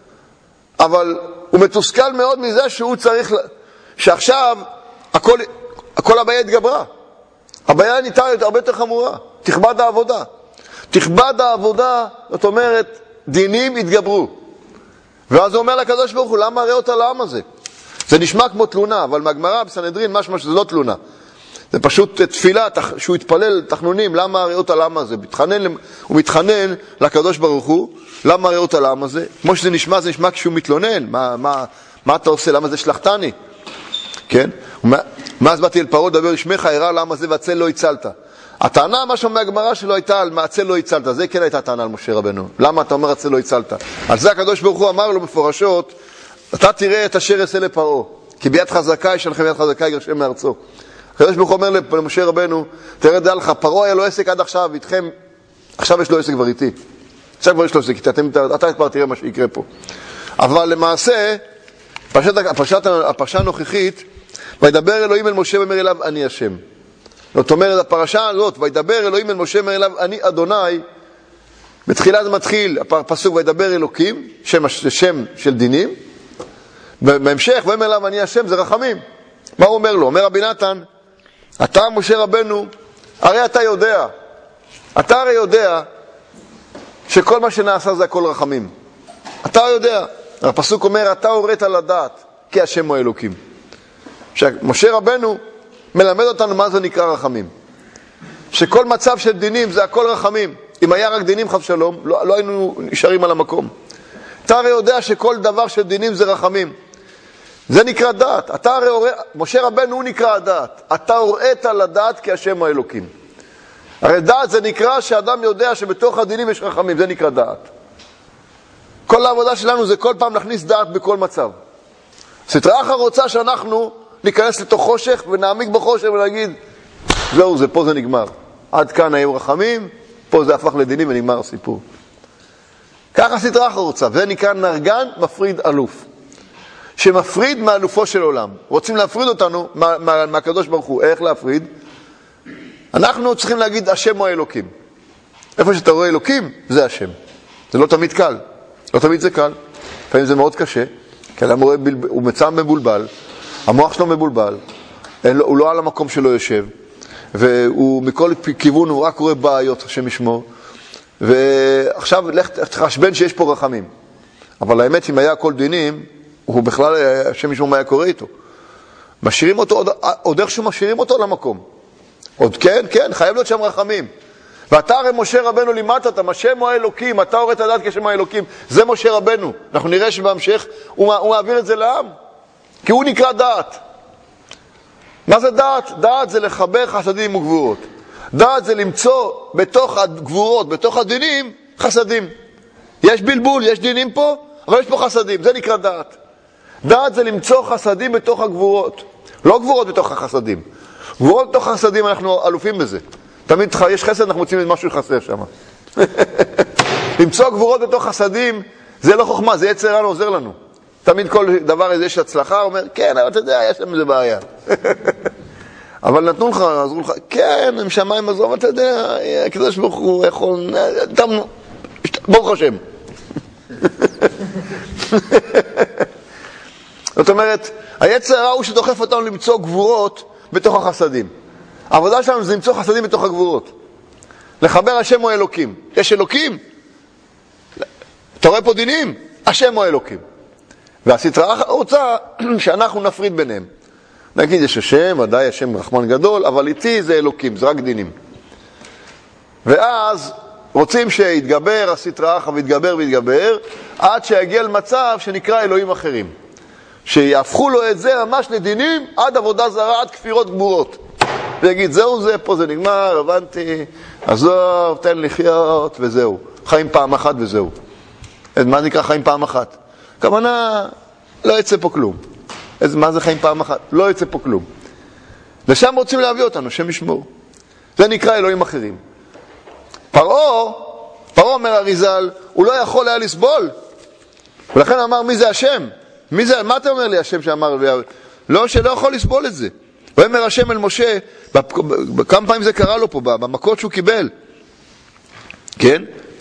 אבל הוא מתוסכל מאוד מזה שהוא צריך, שעכשיו הכל, הכל הבעיה התגברה. הבעיה ניתנה הרבה יותר חמורה, תכבד העבודה. תכבד העבודה, זאת אומרת, דינים התגברו. ואז הוא אומר לקדוש ברוך הוא, למה ראה אותה לעם הזה? זה נשמע כמו תלונה, אבל מהגמרא בסנהדרין משמע שזה לא תלונה. זה פשוט תפילה, שהוא התפלל תחנונים, למה ראה אותה לעם הזה? מתחנן, הוא מתחנן לקדוש ברוך הוא, למה ראה אותה לעם הזה? כמו שזה נשמע, זה נשמע כשהוא מתלונן, מה, מה, מה אתה עושה? למה זה שלחתני? כן? מאז באתי אל פרעה, דבר שמך, הראה למה זה והצל לא הצלת. הטענה, מה שאומר הגמרא שלו הייתה על מה הצל לא הצלת, זה כן הייתה טענה על משה רבנו. למה אתה אומר הצל לא הצלת? על זה הקדוש ברוך הוא אמר לו מפורשות, אתה תראה את אשר יעשה לפרעה, כי ביד חזקה יש לכם יד חזקה יגרשם מארצו. הקדוש ברוך הוא אומר למשה רבנו, תראה דע לך, פרעה היה לו עסק עד עכשיו, איתכם, עכשיו יש לו עסק כבר איתי. עכשיו כבר יש לו עסק, אתם, אתה כבר תראה מה שיקרה פה. אבל למעשה, פרשת, הפרשת, הפרשה הנוכחית, וידבר אלוהים אל משה ואומר אליו, אני השם. זאת אומרת, הפרשה הזאת, וידבר אלוהים אל משה ואומר אליו, אני אדוני, בתחילה זה מתחיל, הפסוק וידבר אלוקים, שם, שם של דינים, בהמשך, ואומר אליו, אני השם, זה רחמים. מה הוא אומר לו? אומר רבי נתן, אתה, משה רבנו, הרי אתה יודע, אתה הרי יודע שכל מה שנעשה זה הכל רחמים. אתה יודע. הפסוק אומר, אתה הורית לדעת, כי השם הוא אלוקים. שמשה רבנו מלמד אותנו מה זה נקרא רחמים. שכל מצב של דינים זה הכל רחמים. אם היה רק דינים חס שלום, לא, לא היינו נשארים על המקום. אתה הרי יודע שכל דבר של דינים זה רחמים. זה נקרא דעת. אתה הרי הורא, משה רבנו הוא נקרא דעת. אתה הוראת לדעת כי השם הוא אלוקים. הרי דעת זה נקרא שאדם יודע שבתוך הדינים יש רחמים. זה נקרא דעת. כל העבודה שלנו זה כל פעם להכניס דעת בכל מצב. סטרא אחרא רוצה שאנחנו ניכנס לתוך חושך ונעמיק בחושך ונגיד, זהו, זה, פה זה נגמר. עד כאן היו רחמים, פה זה הפך לדינים ונגמר הסיפור. ככה סטרא אחרא רוצה. זה נקרא נרגן מפריד אלוף. שמפריד מאלופו של עולם. רוצים להפריד אותנו מה, מה, מהקדוש ברוך הוא. איך להפריד? אנחנו צריכים להגיד, השם הוא האלוקים. איפה שאתה רואה אלוקים, זה השם. זה לא תמיד קל. לא תמיד זה קל. לפעמים זה מאוד קשה. כי אדם רואה, הוא מצא מבולבל, המוח שלו מבולבל, הוא לא על המקום שלו יושב, והוא מכל כיוון הוא רק רואה בעיות, השם ישמור. ועכשיו לך תחשבן שיש פה רחמים. אבל האמת, אם היה כל דינים, הוא בכלל, השם ישמור מה היה קורה איתו. משאירים אותו, עוד, עוד איכשהו משאירים אותו למקום. עוד כן, כן, חייב להיות שם רחמים. ואתה הרי משה רבנו לימדת אותם, השם הוא האלוקים, אתה הוראת לדעת כשם האלוקים. זה משה רבנו. אנחנו נראה שבהמשך הוא, הוא מעביר את זה לעם. כי הוא נקרא דעת. מה זה דעת? דעת זה לחבר חסדים וגבורות. דעת זה למצוא בתוך הגבורות, בתוך הדינים, חסדים. יש בלבול, יש דינים פה, אבל יש פה חסדים, זה נקרא דעת. דעת זה למצוא חסדים בתוך הגבורות. לא גבורות בתוך החסדים. גבורות בתוך החסדים, אנחנו אלופים בזה. תמיד יש חסד, אנחנו מוצאים את משהו שחסר שם. למצוא גבורות בתוך חסדים, זה לא חוכמה, זה יצר רע עוזר לנו. תמיד כל דבר איזה יש הצלחה, אומר, כן, אבל אתה יודע, יש להם איזה בעיה. אבל נתנו לך, עזרו לך, כן, הם שמיים עזרו, אבל אתה יודע, הקדוש ברוך הוא יכול, ברוך השם. זאת אומרת, היצר הרע הוא שדוחף אותנו למצוא גבורות בתוך החסדים. העבודה שלנו זה למצוא חסדים בתוך הגבורות. לחבר השם או אלוקים. יש אלוקים? אתה רואה פה דינים? השם או אלוקים. והסטרה רוצה שאנחנו נפריד ביניהם. נגיד, יש השם, ודאי השם רחמן גדול, אבל איתי זה אלוקים, זה רק דינים. ואז רוצים שיתגבר הסטרה אחת ויתגבר ויתגבר, עד שיגיע למצב שנקרא אלוהים אחרים. שיהפכו לו את זה ממש לדינים, עד עבודה זרה, עד כפירות גבורות. ויגיד, זהו זה, פה זה נגמר, הבנתי, עזוב, תן לחיות, וזהו. חיים פעם אחת וזהו. מה נקרא חיים פעם אחת? כוונה, לא יצא פה כלום. מה זה חיים פעם אחת? לא יצא פה כלום. ושם רוצים להביא אותנו, שם ישמור. זה נקרא אלוהים אחרים. פרעה, פרעה אומר אריזל, הוא לא יכול היה לסבול. ולכן אמר, מי זה השם? מי זה, מה אתה אומר לי השם שאמר? לא, שלא יכול לסבול את זה. הוא אומר השם אל משה, כמה פעמים זה קרה לו פה, במכות שהוא קיבל. כן?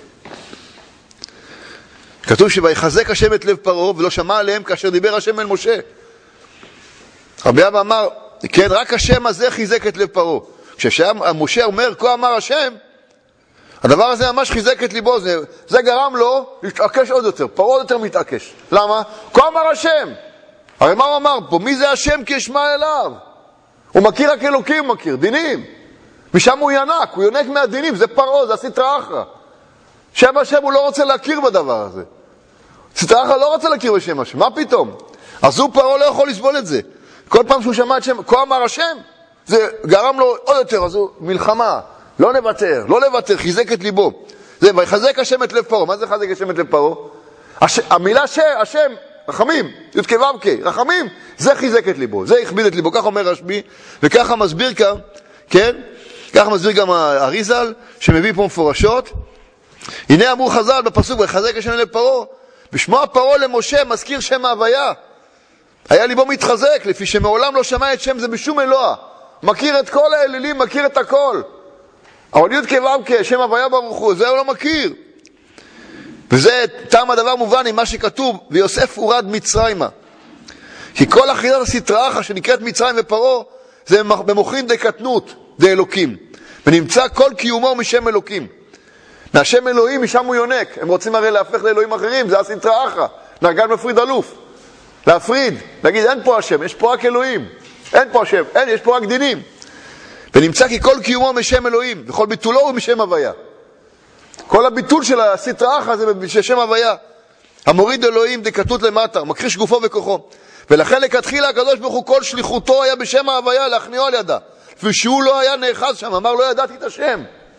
כתוב שויחזק השם את לב פרעה, ולא שמע עליהם כאשר דיבר השם אל משה. רבי אבא אמר, כן, רק השם הזה חיזק את לב פרעה. כשמשה אומר, כה אמר השם, הדבר הזה ממש חיזק את ליבו, זה, זה גרם לו להתעקש עוד יותר, פרעה יותר מתעקש. למה? כה אמר השם. הרי מה הוא אמר פה? מי זה השם כי ישמע אליו? הוא מכיר רק אלוקים, הוא מכיר, דינים. משם הוא ינק, הוא יונק מהדינים, זה פרעה, זה הסטרה אחרא. שם השם הוא לא רוצה להכיר בדבר הזה. סטרה אחרא לא רוצה להכיר בשם השם, מה פתאום? אז הוא פרעה לא יכול לסבול את זה. כל פעם שהוא שמע את שם, כה אמר השם, זה גרם לו עוד יותר, אז הוא מלחמה. לא נוותר, לא לוותר, חיזק את ליבו. זה, ויחזק השם את לב פרעה. מה זה חזק השם את לב פרעה? הש... המילה ש... השם, רחמים, י' כ' ו' כ', רחמים, זה חיזק את ליבו, זה הכביד את ליבו. כך אומר רשב"י, וככה מסביר כאן, כן? ככה מסביר גם אריזל, שמביא פה מפורשות. הנה אמרו חז"ל בפסוק, ויחזק השם את לב פרעה, בשמוע פרעה למשה מזכיר שם ההוויה. היה ליבו מתחזק, לפי שמעולם לא שמע את שם זה בשום אלוה. מכיר את כל האלילים, מכיר את הכל. אבל י' כ' ו' כ', שם הוויה ברוך הוא, זה הוא לא מכיר. וזה טעם הדבר מובן עם מה שכתוב, ויוסף הורד מצרימה. כי כל אחיזת הסטרה אחרא שנקראת מצרים ופרעה, זה במוחין די קטנות, די אלוקים. ונמצא כל קיומו משם אלוקים. מהשם אלוהים, משם הוא יונק. הם רוצים הרי להפך לאלוהים אחרים, זה הסטרה אחרא. נגן מפריד אלוף. להפריד, להגיד אין פה השם, יש פה רק אלוהים. אין פה השם, אין, יש פה רק דינים. ונמצא כי כל קיומו משם אלוהים, וכל ביטולו הוא משם הוויה. כל הביטול של הסטרה אחרא זה בשם הוויה. המוריד אלוהים דקתות למטה, מכחיש גופו וכוחו. ולכן לכתחילה הקדוש ברוך הוא כל שליחותו היה בשם ההוויה, להכניעו על ידה. ושהוא לא היה נאחז שם, אמר לא ידעתי את השם.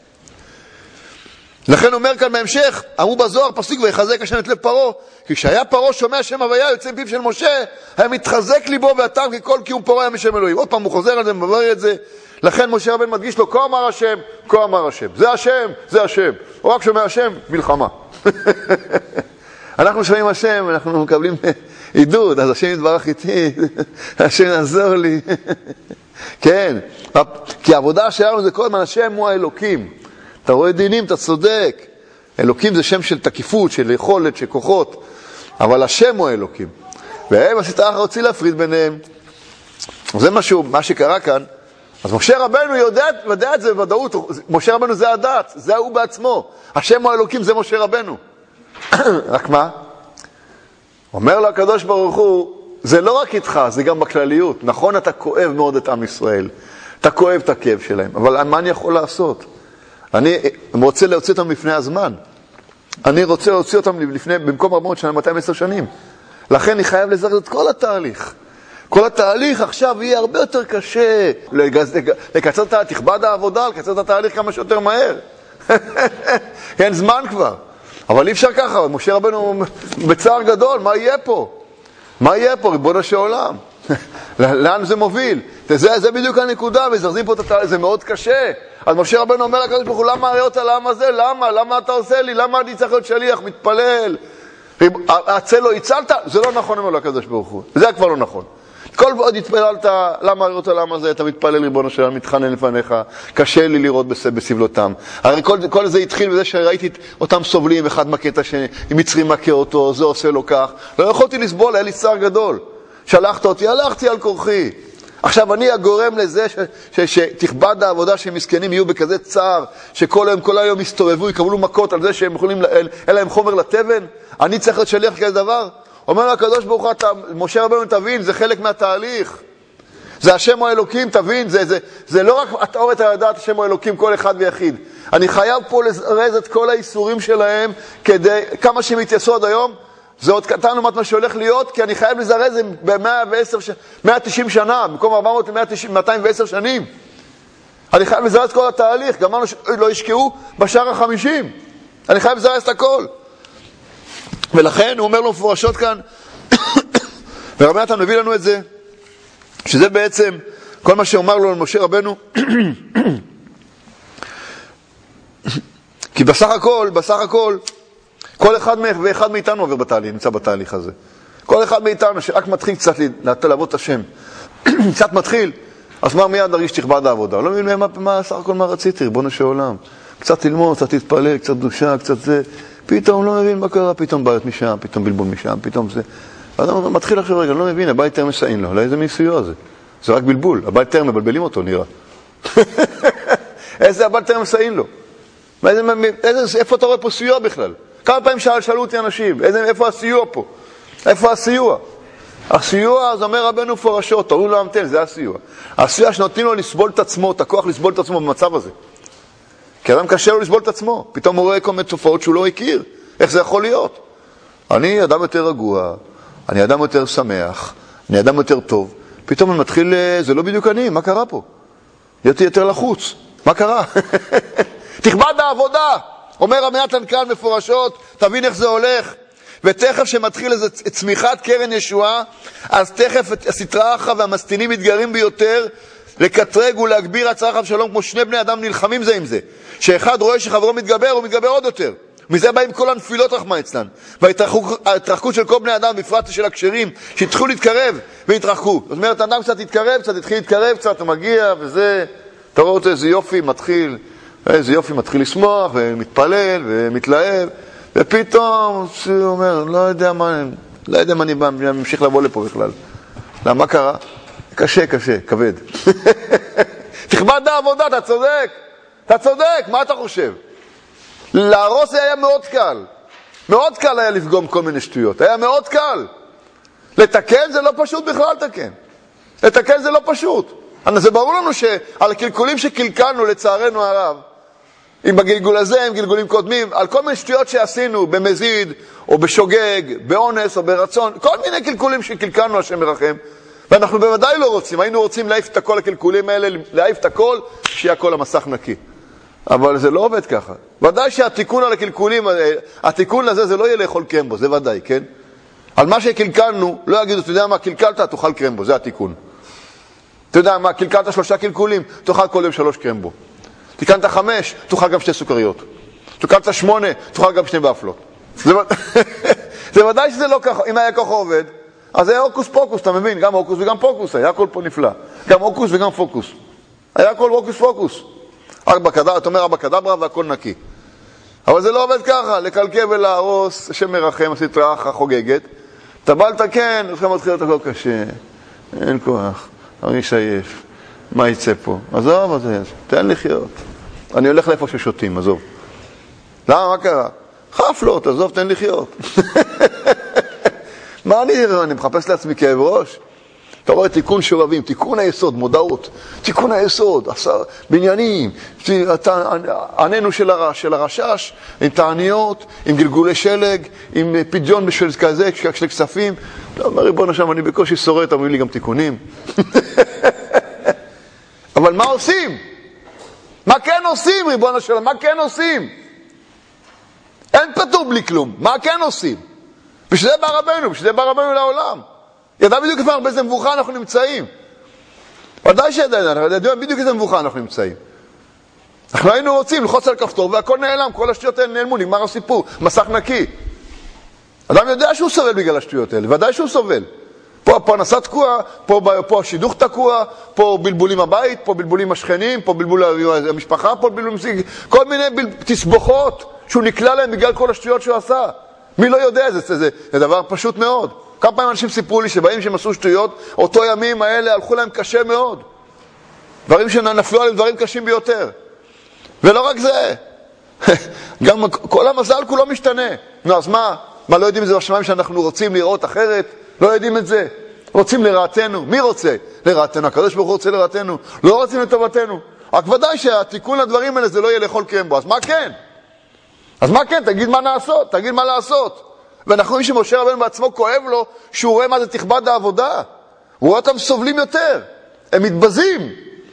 לכן אומר כאן בהמשך, אמרו בזוהר פסוק ויחזק השם את לב פרעה, כי כשהיה פרעה שומע שם הוויה יוצא מפיו של משה, היה מתחזק ליבו והטעם כי כל קיום פרעה היה משם אלוהים. עוד פעם הוא חוזר על זה, מבאר את זה. לכן משה רבן מדגיש לו, כה אמר השם, כה אמר השם. זה השם, זה השם. הוא רק שומע השם, מלחמה. אנחנו שומעים השם, אנחנו מקבלים עידוד, אז השם יתברך איתי, השם יעזור לי. כן, כי העבודה שלנו זה כל הזמן, השם הוא האלוקים. אתה רואה דינים, אתה צודק. אלוקים זה שם של תקיפות, של יכולת, של כוחות. אבל השם הוא האלוקים. והם הסטרה אחרא רוצים להפריד ביניהם. זה משהו, מה שקרה כאן. אז משה רבנו יודע, יודע את זה בוודאות. משה רבנו זה הדת, זה הוא בעצמו. השם הוא האלוקים, זה משה רבנו. רק מה? אומר לו הקדוש ברוך הוא, זה לא רק איתך, זה גם בכלליות. נכון, אתה כואב מאוד את עם ישראל. אתה כואב את הכאב שלהם. אבל מה אני יכול לעשות? אני רוצה להוציא אותם לפני הזמן. אני רוצה להוציא אותם לפני, במקום ארבע מאות שנה, מאתיים ועשר שנים. לכן אני חייב לזרז את כל התהליך. כל התהליך עכשיו יהיה הרבה יותר קשה. לקצר את תכבד העבודה, לקצר את התהליך כמה שיותר מהר. אין זמן כבר. אבל אי אפשר ככה, משה רבנו בצער גדול, מה יהיה פה? מה יהיה פה, ריבונו של עולם? לאן זה מוביל? זה, זה בדיוק הנקודה, וזרזים פה את התהליך, זה מאוד קשה. אז משה רבנו אומר לקדוש ברוך הוא, למה הראית לעם הזה? למה? למה אתה עושה לי? למה אני צריך להיות שליח? מתפלל. הצל לא הצלת? זה לא נכון, אומר לקדוש ברוך הוא. זה כבר לא נכון. כל עוד התפללת, למה הראית לעם הזה? אתה מתפלל, ריבונו של עולם, מתחנן לפניך, קשה לי לראות בסבלותם. הרי כל, כל זה התחיל בזה שראיתי אותם סובלים, אחד מכה את השני, מצרי מכה אותו, זה עושה לו כך. לא יכולתי לסבול, היה לי צער גדול. שלחת אותי, הלכתי על כורחי. עכשיו אני הגורם לזה ש, ש, שתכבד העבודה שמסכנים יהיו בכזה צער, שכל היום, כל היום יסתובבו, יקבלו מכות על זה שהם יכולים, אין להם חומר לתבן. אני צריך להיות שליח כזה דבר? אומר הקדוש ברוך הוא, משה רבנו תבין, זה חלק מהתהליך. זה השם האלוקים, תבין, זה, זה, זה לא רק התאורת הידעת השם האלוקים, כל אחד ויחיד. אני חייב פה לזרז את כל האיסורים שלהם, כדי, כמה שהם יתייסו עד היום, זה עוד קטן לעומת מה שהולך להיות, כי אני חייב לזרז ב-מאה ותשעים שנה, במקום ארבע מאות ל-מאתיים ועשר שנים. אני חייב לזרז כל התהליך, גם לא ישקעו בשער החמישים. אני חייב לזרז את הכל. ולכן הוא אומר לו מפורשות כאן, ורבי נתן מביא לנו את זה, שזה בעצם כל מה שאומר לו למשה רבנו, כי בסך הכל, בסך הכל, כל אחד ואחד מאיתנו עובר בתהליך, נמצא בתהליך הזה. כל אחד מאיתנו שרק מתחיל קצת לעבוד את השם, קצת מתחיל, אז מה מיד נרגיש תכבד העבודה? לא מבין מה, מה, סך הכל מה רציתי, ריבונו של עולם. קצת ללמוד, קצת להתפלל, קצת דושה, קצת זה. פתאום לא מבין מה קרה, פתאום בעיות משם, פתאום בלבול משם, פתאום זה. אדם מתחיל עכשיו רגע, לא מבין, הבית תרם מסעין לו, לא איזה מין סיוע זה. זה רק בלבול, הבית תרם מבלבלים אותו, נראה. איזה הבית תרם מסעין לו? איזה, איזה, איפה אתה רואה פה סיוע בכלל? כמה פעמים שאל, שאלו אותי אנשים, איזה, איפה הסיוע פה? איפה הסיוע? הסיוע, אז אומר רבנו פורשות, תראו לו המתן, זה הסיוע. הסיוע שנותנים לו לסבול את עצמו, את הכוח לסבול את עצמו במצב הזה. כי אדם קשה לו לסבול את עצמו. פתאום הוא רואה כל מיני תופעות שהוא לא הכיר. איך זה יכול להיות? אני אדם יותר רגוע, אני אדם יותר שמח, אני אדם יותר טוב. פתאום אני מתחיל, זה לא בדיוק אני, מה קרה פה? הייתי יותר לחוץ, מה קרה? תכבד העבודה, אומר רבי נתן כאן מפורשות, תבין איך זה הולך. ותכף שמתחיל איזו צמיחת קרן ישועה, אז תכף הסטרה אחת והמסטינים מתגרים ביותר, לקטרג ולהגביר הצלחה ושלום, כמו שני בני אדם נלחמים זה עם זה. שאחד רואה שחברו מתגבר, הוא מתגבר עוד יותר. מזה באים כל הנפילות רחמה אצלן. וההתרחקות של כל בני אדם, בפרט של הקשרים, שהתחילו להתקרב והתרחקו. זאת אומרת, האדם קצת התקרב, קצת התחיל להתקרב, קצת הוא מגיע, וזה, אתה רואה אותו, איזה יופי מתחיל, איזה יופי מתחיל לשמוח, ומתפלל, ומתלהב, ופתאום הוא אומר, לא יודע מה, לא יודע מה אני ממשיך לבוא לפה בכלל. למה, מה קרה? קשה, קשה, כבד. תכבד העבודה, אתה צודק. אתה צודק, מה אתה חושב? להרוס זה היה מאוד קל. מאוד קל היה לפגום כל מיני שטויות. היה מאוד קל. לתקן זה לא פשוט בכלל לתקן. לתקן זה לא פשוט. זה ברור לנו שעל הקלקולים שקלקלנו לצערנו הרב, אם בגלגול הזה הם גלגולים קודמים, על כל מיני שטויות שעשינו במזיד, או בשוגג, באונס או ברצון, כל מיני קלקולים שקלקלנו השם מרחם, ואנחנו בוודאי לא רוצים, היינו רוצים להעיף את הכל הקלקולים האלה, להעיף את הכל, שיהיה כל המסך נקי. אבל זה לא עובד ככה. ודאי שהתיקון על הקלקולים, התיקון לזה זה לא יהיה לאכול קרמבו, זה ודאי, כן? על מה שקלקלנו, לא יגידו, אתה יודע מה, קלקלת, תאכל קרמבו, זה התיקון. אתה יודע מה, קלקלת שלושה קלקולים, תאכל כל יום שלוש קרמבו. תיקנת חמש, תאכל גם שתי סוכריות. תיקנת שמונה, תאכל גם שני באפלות. זה, זה ודאי שזה לא ככה, אם היה ככה עובד, אז היה אוקוס פוקוס, אתה מבין? גם אוקוס וגם פוקוס, היה הכל פה נפלא. גם אוקוס וגם פוקוס. היה הכל אוקוס פוקוס. ארבע קדברה, אתה אומר ארבע קדברה והכל נקי. אבל זה לא עובד ככה, לקלקל ולהרוס, השם מרחם, הסטרה אחת חוגגת. אתה בא לתקן, אתה מתחיל להיות הכל קשה. אין כוח, אני שייף. מה יצא פה? עזוב, עזוב, תן לחיות. אני הולך לאיפה ששותים, עזוב. למה, מה קרה? חפלות, עזוב, תן לחיות. מה אני, אני מחפש לעצמי כאב ראש? אתה רואה תיקון שורבים, תיקון היסוד, מודעות, תיקון היסוד, בניינים, עננו של, הר, של הרשש, עם תעניות, עם גלגולי שלג, עם פדיון בשביל כזה, של כספים. לא, אומר ריבון השם, אני בקושי שורד, אמרו לי גם תיקונים. אבל מה עושים? מה כן עושים, ריבון השם? מה כן עושים? אין פטור בלי כלום. מה כן עושים? בשביל זה בא רבנו, בשביל זה בא רבנו לעולם. ידע בדיוק כבר באיזה מבוכה אנחנו נמצאים. ודאי שידע, ידע בדיוק איזה מבוכה אנחנו נמצאים. אנחנו היינו רוצים ללחוץ על כפתור והכל נעלם, כל השטויות האלה נעלמו, נגמר הסיפור, מסך נקי. אדם יודע שהוא סובל בגלל השטויות האלה, ודאי שהוא סובל. פה הפרנסה תקוע, פה, פה השידוך תקוע, פה בלבולים הבית, פה בלבולים השכנים, פה בלבול המשפחה, פה בלבולים מסיג, כל מיני בל... תסבוכות שהוא נקלע להם בגלל כל השטויות שהוא עשה. מי לא יודע, זה, זה, זה, זה דבר פשוט מאוד. כמה פעמים אנשים סיפרו לי שבאים שהם עשו שטויות, אותו ימים האלה הלכו להם קשה מאוד. דברים שנפלו עליהם דברים קשים ביותר. ולא רק זה, גם כל המזל כולו משתנה. נו, אז מה? מה, לא יודעים את זה בשמיים שאנחנו רוצים לראות אחרת? לא יודעים את זה. רוצים לרעתנו. מי רוצה לרעתנו? הקדוש ברוך הוא רוצה לרעתנו. לא רוצים לטובתנו. רק ודאי שהתיקון לדברים האלה זה לא יהיה לאכול קרם בו. אז מה כן? אז מה כן? תגיד מה לעשות. תגיד מה לעשות. ואנחנו רואים שמשה רבנו בעצמו כואב לו שהוא רואה מה זה תכבד העבודה. הוא רואה אותם סובלים יותר. הם מתבזים.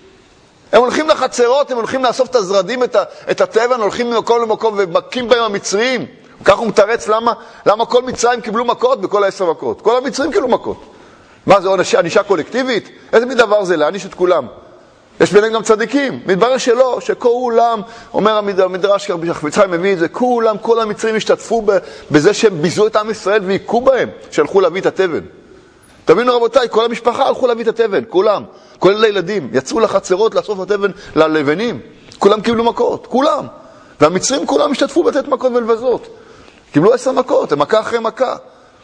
הם הולכים לחצרות, הם הולכים לאסוף את הזרדים, את, ה, את הטבע, הם הולכים ממקום למקום ומכים בהם המצרים. כך הוא מתרץ למה, למה כל מצרים קיבלו מכות בכל העשר מכות. כל המצרים קיבלו מכות. מה זה, ענישה קולקטיבית? איזה מי דבר זה? להעניש את כולם. יש ביניהם גם צדיקים. מתברר שלא, שכולם, אומר המדרש, יצחק מביא את זה, כולם, כל המצרים השתתפו בזה שהם ביזו את עם ישראל ויקו בהם, שהלכו להביא את התבן. תבינו רבותיי, כל המשפחה הלכו להביא את התבן, כולם. כולל הילדים, יצאו לחצרות לאסוף התבן ללבנים. כולם קיבלו מכות, כולם. והמצרים כולם השתתפו בתת מכות ולבזות. קיבלו עשר מכות, הם מכה אחרי מכה.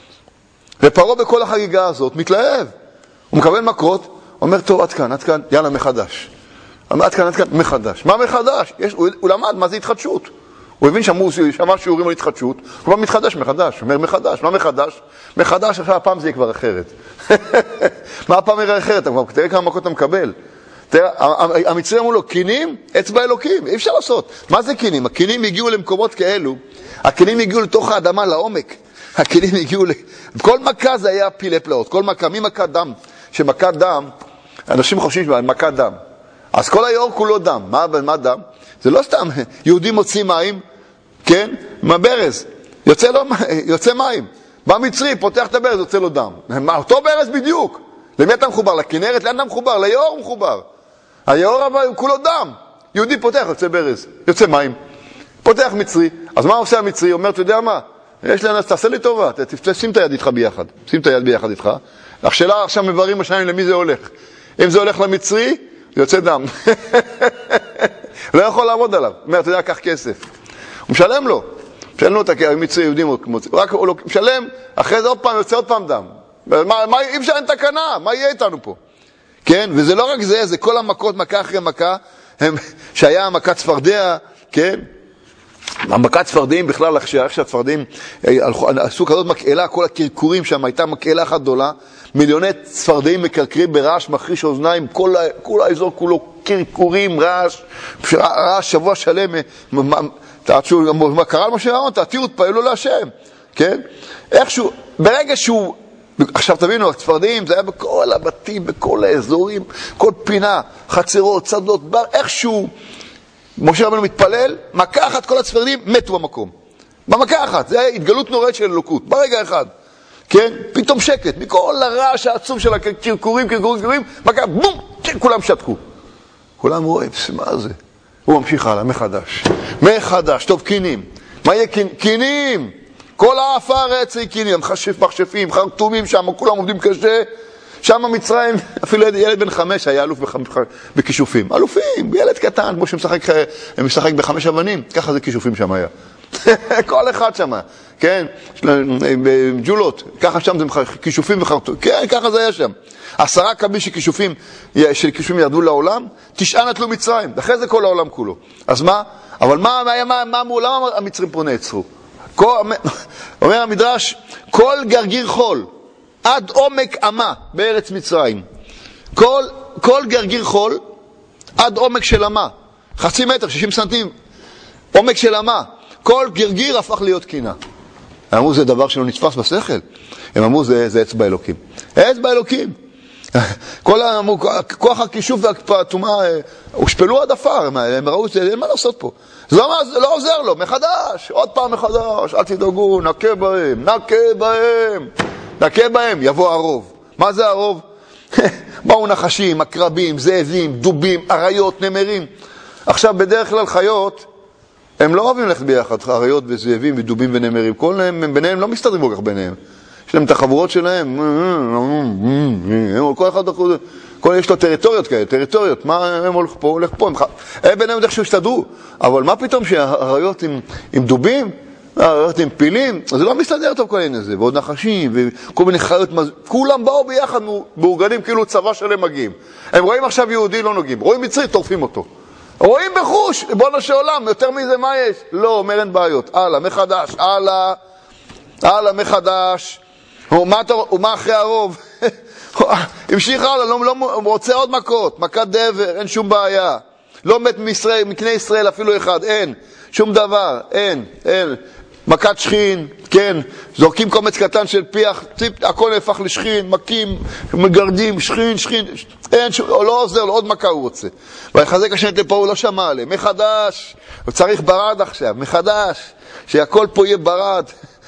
ופרעה בכל החגיגה הזאת מתלהב. הוא מקבל מכות, אומר, טוב, עד כאן, עד כאן, יאללה, מחדש. עד כאן, עד כאן, מחדש. מה מחדש? יש, הוא, הוא למד מה זה התחדשות. הוא הבין שאמרו, שמע שיעורים על התחדשות, הוא לא מתחדש, מחדש. הוא אומר, מחדש. מה מחדש? מחדש, עכשיו הפעם זה יהיה כבר אחרת. מה הפעם יהיה אחרת? תראה כמה מכות אתה מקבל. תראה, המצרים אמרו לו, קינים, אצבע אלוקים, אי אפשר לעשות. מה זה קינים? הקינים הגיעו למקומות כאלו, הקינים הגיעו לתוך האדמה, לעומק. הקינים הגיעו ל... כל מכה זה היה פילי פלאות. כל מכה, מי מכת דם? שמכת דם, אנשים חושבים שמכת דם. אז כל היאור כולו דם. מה, מה דם? זה לא סתם, יהודים מוצאים מים, כן? מהברז. יוצא, לו, יוצא מים. בא מצרי, פותח את הברז, יוצא לו דם. מה, אותו ברז בדיוק. למי אתה מחובר? לכנרת? לאן אתה מחובר? ליאור הוא מחובר. היאור אבל הוא כולו דם. יהודי פותח, יוצא ברז. יוצא מים. פותח מצרי. אז מה עושה המצרי? אומר, אתה יודע מה? יש לי, תעשה לי טובה. שים את היד איתך ביחד. שים את היד ביחד איתך. השאלה עכשיו מברים השניים למי זה הולך. אם זה הולך למצרי, יוצא דם. לא יכול לעבוד עליו. הוא אומר, אתה יודע, קח כסף. הוא משלם לו. משלם לו את המצרי יהודים. רק הוא משלם, אחרי זה עוד פעם, יוצא עוד פעם דם. מה, מה, אי אפשר אין תקנה, מה יהיה איתנו פה? כן? וזה לא רק זה, זה כל המכות, מכה אחרי מכה, הם, שהיה המכת צפרדע, כן? המכת צפרדעים בכלל, איך שהצפרדעים עשו כזאת מקהלה, כל הקרקורים שם, הייתה מקהלה אחת גדולה, מיליוני צפרדעים מקרקרים ברעש, מחריש אוזניים, כל, כל האזור כולו קרקורים, רעש, רעש שבוע שלם, מה קרה למה שראה, תעתירו, תפעלו להשם, כן? איכשהו, ברגע שהוא, עכשיו תבינו, הצפרדעים, זה היה בכל הבתים, בכל האזורים, כל פינה, חצרות, צדות, בר, איכשהו, משה רבנו מתפלל, מכה אחת כל הצפרדעים מתו במקום. במכה אחת, זה היה התגלות נוראית של אלוקות, ברגע אחד. כן? פתאום שקט, מכל הרעש העצום של הקרקורים, קרקורים, קרקורים, מכה, בום, כן, כולם שתקו. כולם רואים, מה זה? הוא ממשיך הלאה, מחדש. מחדש, טוב, קינים. מה יהיה קינים? קינים! כל האפר אצלי קינים, מחשפים, חרטומים שם, כולם עובדים קשה. שם מצרים, אפילו ילד בן חמש היה אלוף בכישופים. אלופים, ילד קטן, כמו שמשחק בחמש אבנים, ככה זה כישופים שם היה. כל אחד שם, כן? ג'ולות, ככה שם זה כישופים וחרטומים. כן, ככה זה היה שם. עשרה קבי של כישופים, של כישופים ירדו לעולם, תשעה נטלו מצרים, אחרי זה כל העולם כולו. אז מה? אבל מה, מה, מה, מה, למה המצרים פה נעצרו? אומר המדרש, כל גרגיר חול, עד עומק אמה בארץ מצרים. כל, כל גרגיר חול, עד עומק של אמה. חצי מטר, שישים סנטים, עומק של אמה. כל גרגיר הפך להיות קינה. הם אמרו, זה דבר שלא נתפס בשכל. הם אמרו, זה, זה אצבע אלוקים. אצבע אלוקים. כל כוח הכישוף והטומאה הושפלו עד עפר, הם ראו, אין מה לעשות פה. זה לא, זה לא עוזר לו, מחדש, עוד פעם מחדש, אל תדאגו, נקה בהם, נקה בהם, נקה בהם, יבוא הרוב. מה זה הרוב? באו נחשים, עקרבים, זאבים, דובים, אריות, נמרים. עכשיו, בדרך כלל חיות, הם לא אוהבים ללכת ביחד, אריות וזאבים ודובים ונמרים. כל הם, ביניהם לא מסתדרים כל כך ביניהם. יש להם את החבורות שלהם, כל אחד, כל יש לו טריטוריות כאלה, טריטוריות, מה הם הולך פה, הולך פה, הם ביניהם איך שהוא השתדרו, אבל מה פתאום שהאריות עם, עם דובים, האריות עם פילים, זה לא מסתדר טוב כל העניין הזה, ועוד נחשים, וכל מיני חיות, כולם באו ביחד, מאורגנים כאילו צבא שלהם מגיעים. הם רואים עכשיו יהודי לא נוגעים, רואים מצרי, טורפים אותו. רואים בחוש, בוא נשא עולם, יותר מזה מה יש? לא, אומר אין בעיות, הלאה, מחדש, הלאה, הלאה, מחדש. ומה, ומה אחרי הרוב? המשיך הלאה, לא, לא, רוצה עוד מכות, מכת דבר, אין שום בעיה. לא מת מישראל, מקנה ישראל אפילו אחד, אין. שום דבר, אין, אין. מכת שכין, כן. זורקים קומץ קטן של פיח, טיפ, הכל נהפך לשכין, מכים, מגרדים, שכין, שכין. אין, שום, לא עוזר לו, עוד מכה הוא רוצה. ויחזק השנית לפה, הוא לא שמע עליהם. מחדש, הוא צריך ברד עכשיו, מחדש, שהכל פה יהיה ברד.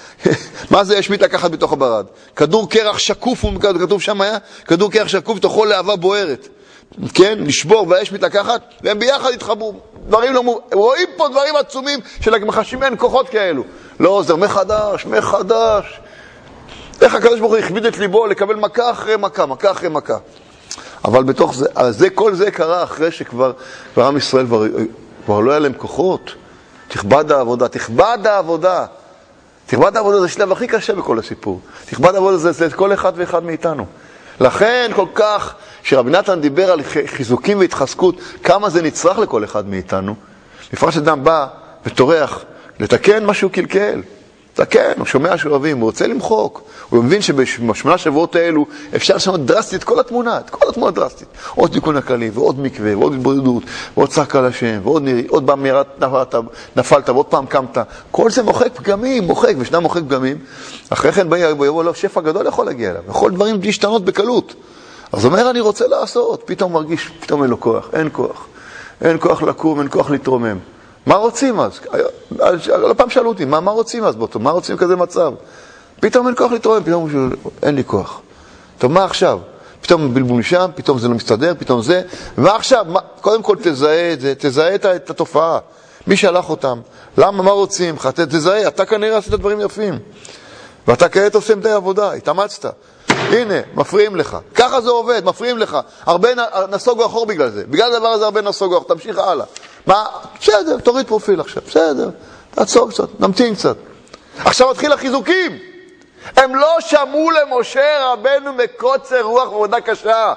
מה זה יש מתלקחת בתוך הברד? כדור קרח שקוף, כתוב שם היה, כדור קרח שקוף, תוכל להבה בוערת. כן? לשבור והאש מתלקחת, והם ביחד התחברו. דברים לא מוב... רואים פה דברים עצומים של המחשים אין כוחות כאלו. לא עוזר, מחדש, מחדש. איך הקדוש ברוך הוא הכביד את ליבו לקבל מכה אחרי מכה, מכה אחרי מכה. אבל בתוך זה, זה כל זה קרה אחרי שכבר כבר עם ישראל כבר, כבר לא היה להם כוחות. תכבד העבודה, תכבד העבודה. תכבד העבודה זה השלב הכי קשה בכל הסיפור. תכבד העבודה זה, זה כל אחד ואחד מאיתנו. לכן כל כך שרבי נתן דיבר על חיזוקים והתחזקות, כמה זה נצרך לכל אחד מאיתנו. לפרש אדם בא וטורח לתקן משהו קלקל. תקן, הוא שומע שאוהבים, הוא רוצה למחוק. הוא מבין שבשמונה שבועות האלו אפשר לשנות דרסטית כל התמונה, את כל התמונה דרסטית. עוד תיקון הכללי, ועוד מקווה, ועוד התבודדות, ועוד צעק על השם, ועוד נראי, עוד במהרה נפלת, נפלת, ועוד פעם קמת. כל זה מוחק פגמים, מוחק, ושנה מוחק פגמים. אחרי כן ביבוא לו, שפע גדול יכול להגיע אליו. וכל דברים להשתנות בקלות. אז הוא אומר, אני רוצה לעשות. פתאום מרגיש, פתאום אין לו כוח, אין כוח. אין כוח לקום, אין כוח להתרומם. מה רוצים אז? לא פעם שאלו אותי, מה, מה רוצים אז באותו? מה רוצים כזה מצב? פתאום אין כוח להתרומם, פתאום אין לי כוח. טוב, מה עכשיו? פתאום בלבול משם, פתאום זה לא מסתדר, פתאום זה. מה עכשיו? מה? קודם כל תזהה את זה, תזהה את, את התופעה. מי שלח אותם? למה? מה רוצים? תזהה, אתה כנראה עשית דברים יפים. ואתה כעת עושה מדי עבודה, התאמצת. הנה, מפריעים לך. ככה זה עובד, מפריעים לך. הרבה נסוג אחור בגלל זה. בגלל הדבר הזה הרבה נסוג אחור. תמשיך הלאה. מה? בסדר, תוריד פרופיל עכשיו. בסדר, תעצור קצת, נמתין קצת. עכשיו מתחיל החיזוקים. הם לא שמעו למשה רבנו מקוצר רוח עבודה קשה.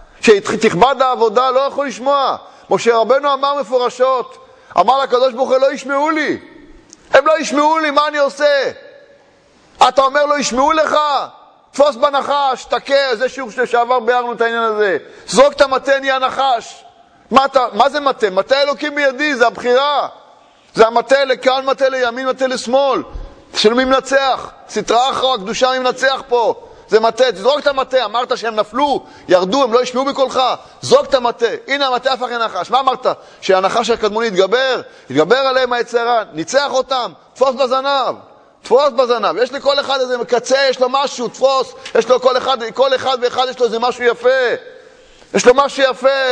שתכבד העבודה לא יכול לשמוע. משה רבנו אמר מפורשות. אמר לקדוש ברוך הוא, לא ישמעו לי. הם לא ישמעו לי, מה אני עושה? אתה אומר לא ישמעו לך? תפוס בנחש, תקה, זה שיעור שעבר ביארנו את העניין הזה. זרוק את המטה, נהיה נחש. מה, אתה, מה זה מטה? מטה אלוקים בידי, זה הבחירה. זה המטה לכאן, מטה לימין, מטה לשמאל. של מי מנצח? סתרה אחרא, הקדושה מי מנצח פה. זה מטה, תזרוק את המטה. אמרת שהם נפלו, ירדו, הם לא ישמעו בקולך. זרוק את המטה. הנה המטה הפך לנחש. מה אמרת? שהנחש הקדמוני יתגבר? יתגבר עליהם היצר הרע. ניצח אותם, תפוס בזנב. תפוס בזנב, יש לכל אחד איזה קצה, יש לו משהו, תפוס, יש לו כל אחד, כל אחד ואחד יש לו איזה משהו יפה, יש לו משהו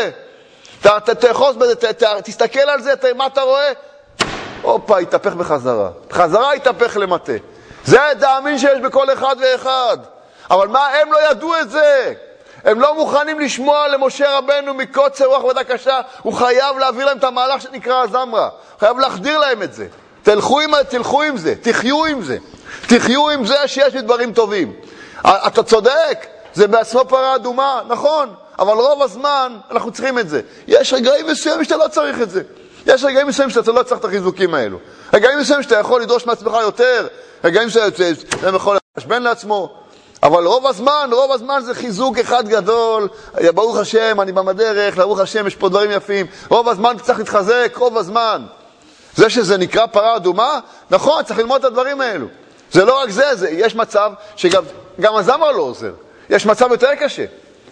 יפה, תאחוז בזה, תסתכל על זה, מה אתה רואה? אופה, יתהפך בחזרה, בחזרה יתהפך למטה, זה דאמין שיש בכל אחד ואחד, אבל מה, הם לא ידעו את זה, הם לא מוכנים לשמוע למשה רבנו מקוצר רוח עבודה קשה, הוא חייב להעביר להם את המהלך שנקרא הזמרה, חייב להחדיר להם את זה. תלכו עם, תלכו עם זה, תחיו עם זה. תחיו עם זה שיש דברים טובים. אתה צודק, זה בעצמו פרה אדומה, נכון, אבל רוב הזמן אנחנו צריכים את זה. יש רגעים מסוימים שאתה לא צריך את זה. יש רגעים מסוימים שאתה לא צריך את החיזוקים האלו. רגעים מסוימים שאתה יכול לדרוש מעצמך יותר, רגעים שאתה יכול להשבן לעצמו. אבל רוב הזמן, רוב הזמן זה חיזוק אחד גדול. ברוך השם, אני במדרך, ברוך השם, יש פה דברים יפים. רוב הזמן צריך להתחזק, רוב הזמן. זה שזה נקרא פרה אדומה, נכון, צריך ללמוד את הדברים האלו. זה לא רק זה, זה יש מצב שגם גם הזמר לא עוזר. יש מצב יותר קשה.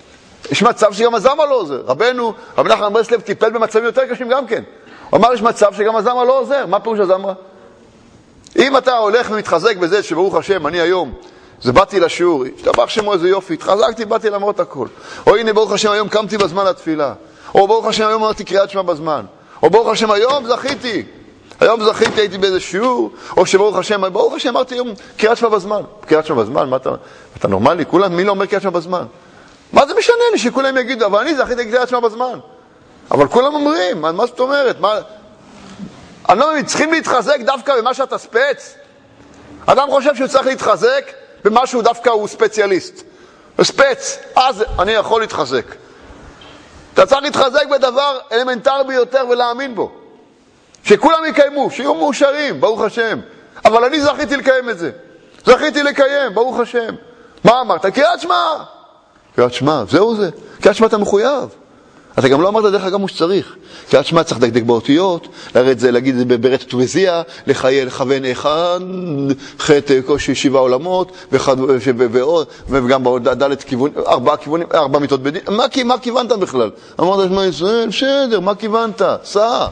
יש מצב שגם הזמר לא עוזר. רבנו, רבי נחמן מברסלב טיפל במצבים יותר קשים גם כן. הוא אמר, יש מצב שגם הזמר לא עוזר. מה פירוש הזמר? אם אתה הולך ומתחזק בזה שברוך השם, אני היום, זה באתי לשיעור, השתבח שמו איזה יופי, התחזקתי, באתי למרות הכל. או הנה ברוך השם היום קמתי בזמן לתפילה. או ברוך השם היום אמרתי קריאת שמע בזמן. או ברוך השם היום זכיתי. היום זכיתי, הייתי באיזה שיעור. או שברוך השם, ברוך השם אמרתי היום קריאת שמע בזמן. קריאת שמע בזמן, מה אתה, אתה נורמלי? כולם, מי לא אומר קריאת שמע בזמן? מה זה משנה לי שכולם יגידו, אבל אני זכיתי קריאת שמע בזמן. אבל כולם אומרים, מה זאת אומרת? מה... אני לא מבין, צריכים להתחזק דווקא במה שאתה ספץ? אדם חושב שהוא צריך להתחזק במה שהוא דווקא הוא ספציאליסט. הוא ספץ, אז אני יכול להתחזק. אתה צריך להתחזק בדבר אלמנטרי ביותר ולהאמין בו. שכולם יקיימו, שיהיו מאושרים, ברוך השם. אבל אני זכיתי לקיים את זה. זכיתי לקיים, ברוך השם. מה אמרת? קריאת שמע. קריאת שמע, זהו זה. קריאת שמע אתה מחויב. אתה גם לא אמרת דרך אגב שצריך. קריאת שמע צריך לדקדק באותיות, להגיד זה, להגיד את זה ברטט ובזיע, לחייל, לכוון אחד, חטא, קושי, שבעה עולמות, ואחד, ועוד, וגם דלת כיוון, ארבעה כיוונים, ארבע מיטות בדין. מה, מה כיוונת בכלל? אמרת שמע ישראל, בסדר, מה כיוונת? סע.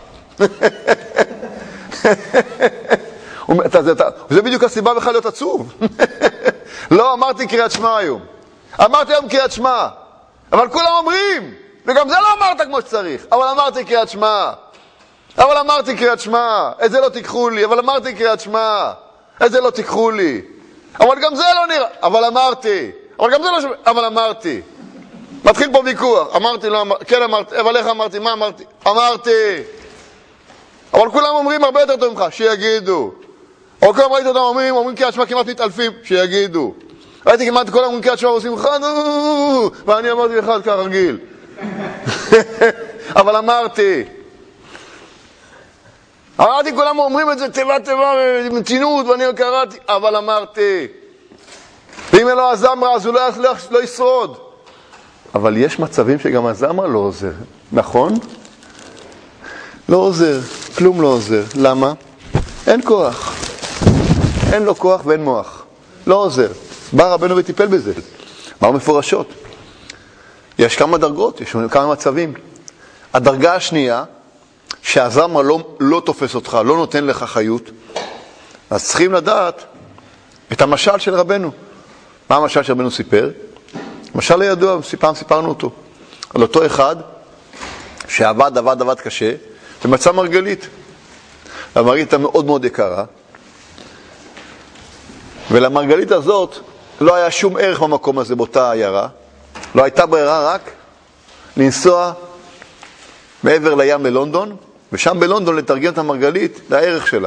זה בדיוק הסיבה בכלל להיות עצוב. לא אמרתי קריאת שמע היום. אמרתי היום קריאת שמע. אבל כולם אומרים, וגם זה לא אמרת כמו שצריך, אבל אמרתי קריאת שמע. אבל אמרתי קריאת שמע. את זה לא תיקחו לי, אבל אמרתי קריאת שמע. את זה לא תיקחו לי. אבל גם זה לא נראה. אבל אמרתי. אבל גם זה לא שומע. אבל אמרתי. מתחיל פה ויכוח. אמרתי, לא אמרתי. כן אמרתי. אבל איך אמרתי? מה אמרתי? אמרתי. אבל כולם אומרים הרבה יותר טוב ממך, שיגידו. או כולם ראיתי אותם אומרים, אומרים קריאת שמע כמעט מתעלפים, שיגידו. ראיתי כמעט כל אומרים קריאת שמע ועושים חנו, ואני אמרתי אחד כרגיל. אבל אמרתי. אמרתי, כולם אומרים את זה תיבה תיבה במתינות, ואני קראתי, אבל אמרתי. ואם אלו הזמרה, אז הוא לא, לא, לא ישרוד. אבל יש מצבים שגם הזמרה לא עוזר, נכון? לא עוזר, כלום לא עוזר. למה? אין כוח. אין לו כוח ואין מוח. לא עוזר. בא רבנו וטיפל בזה. מה מפורשות? יש כמה דרגות, יש כמה מצבים. הדרגה השנייה, שהזמר לא, לא תופס אותך, לא נותן לך חיות, אז צריכים לדעת את המשל של רבנו. מה המשל שרבנו סיפר? המשל הידוע, פעם סיפרנו אותו. על אותו אחד שעבד, עבד, עבד קשה, ומצא מרגלית. המרגלית מאוד מאוד יקרה, ולמרגלית הזאת לא היה שום ערך במקום הזה, באותה עיירה. לא הייתה ברירה רק לנסוע מעבר לים ללונדון, ושם בלונדון לתרגם את המרגלית לערך שלה.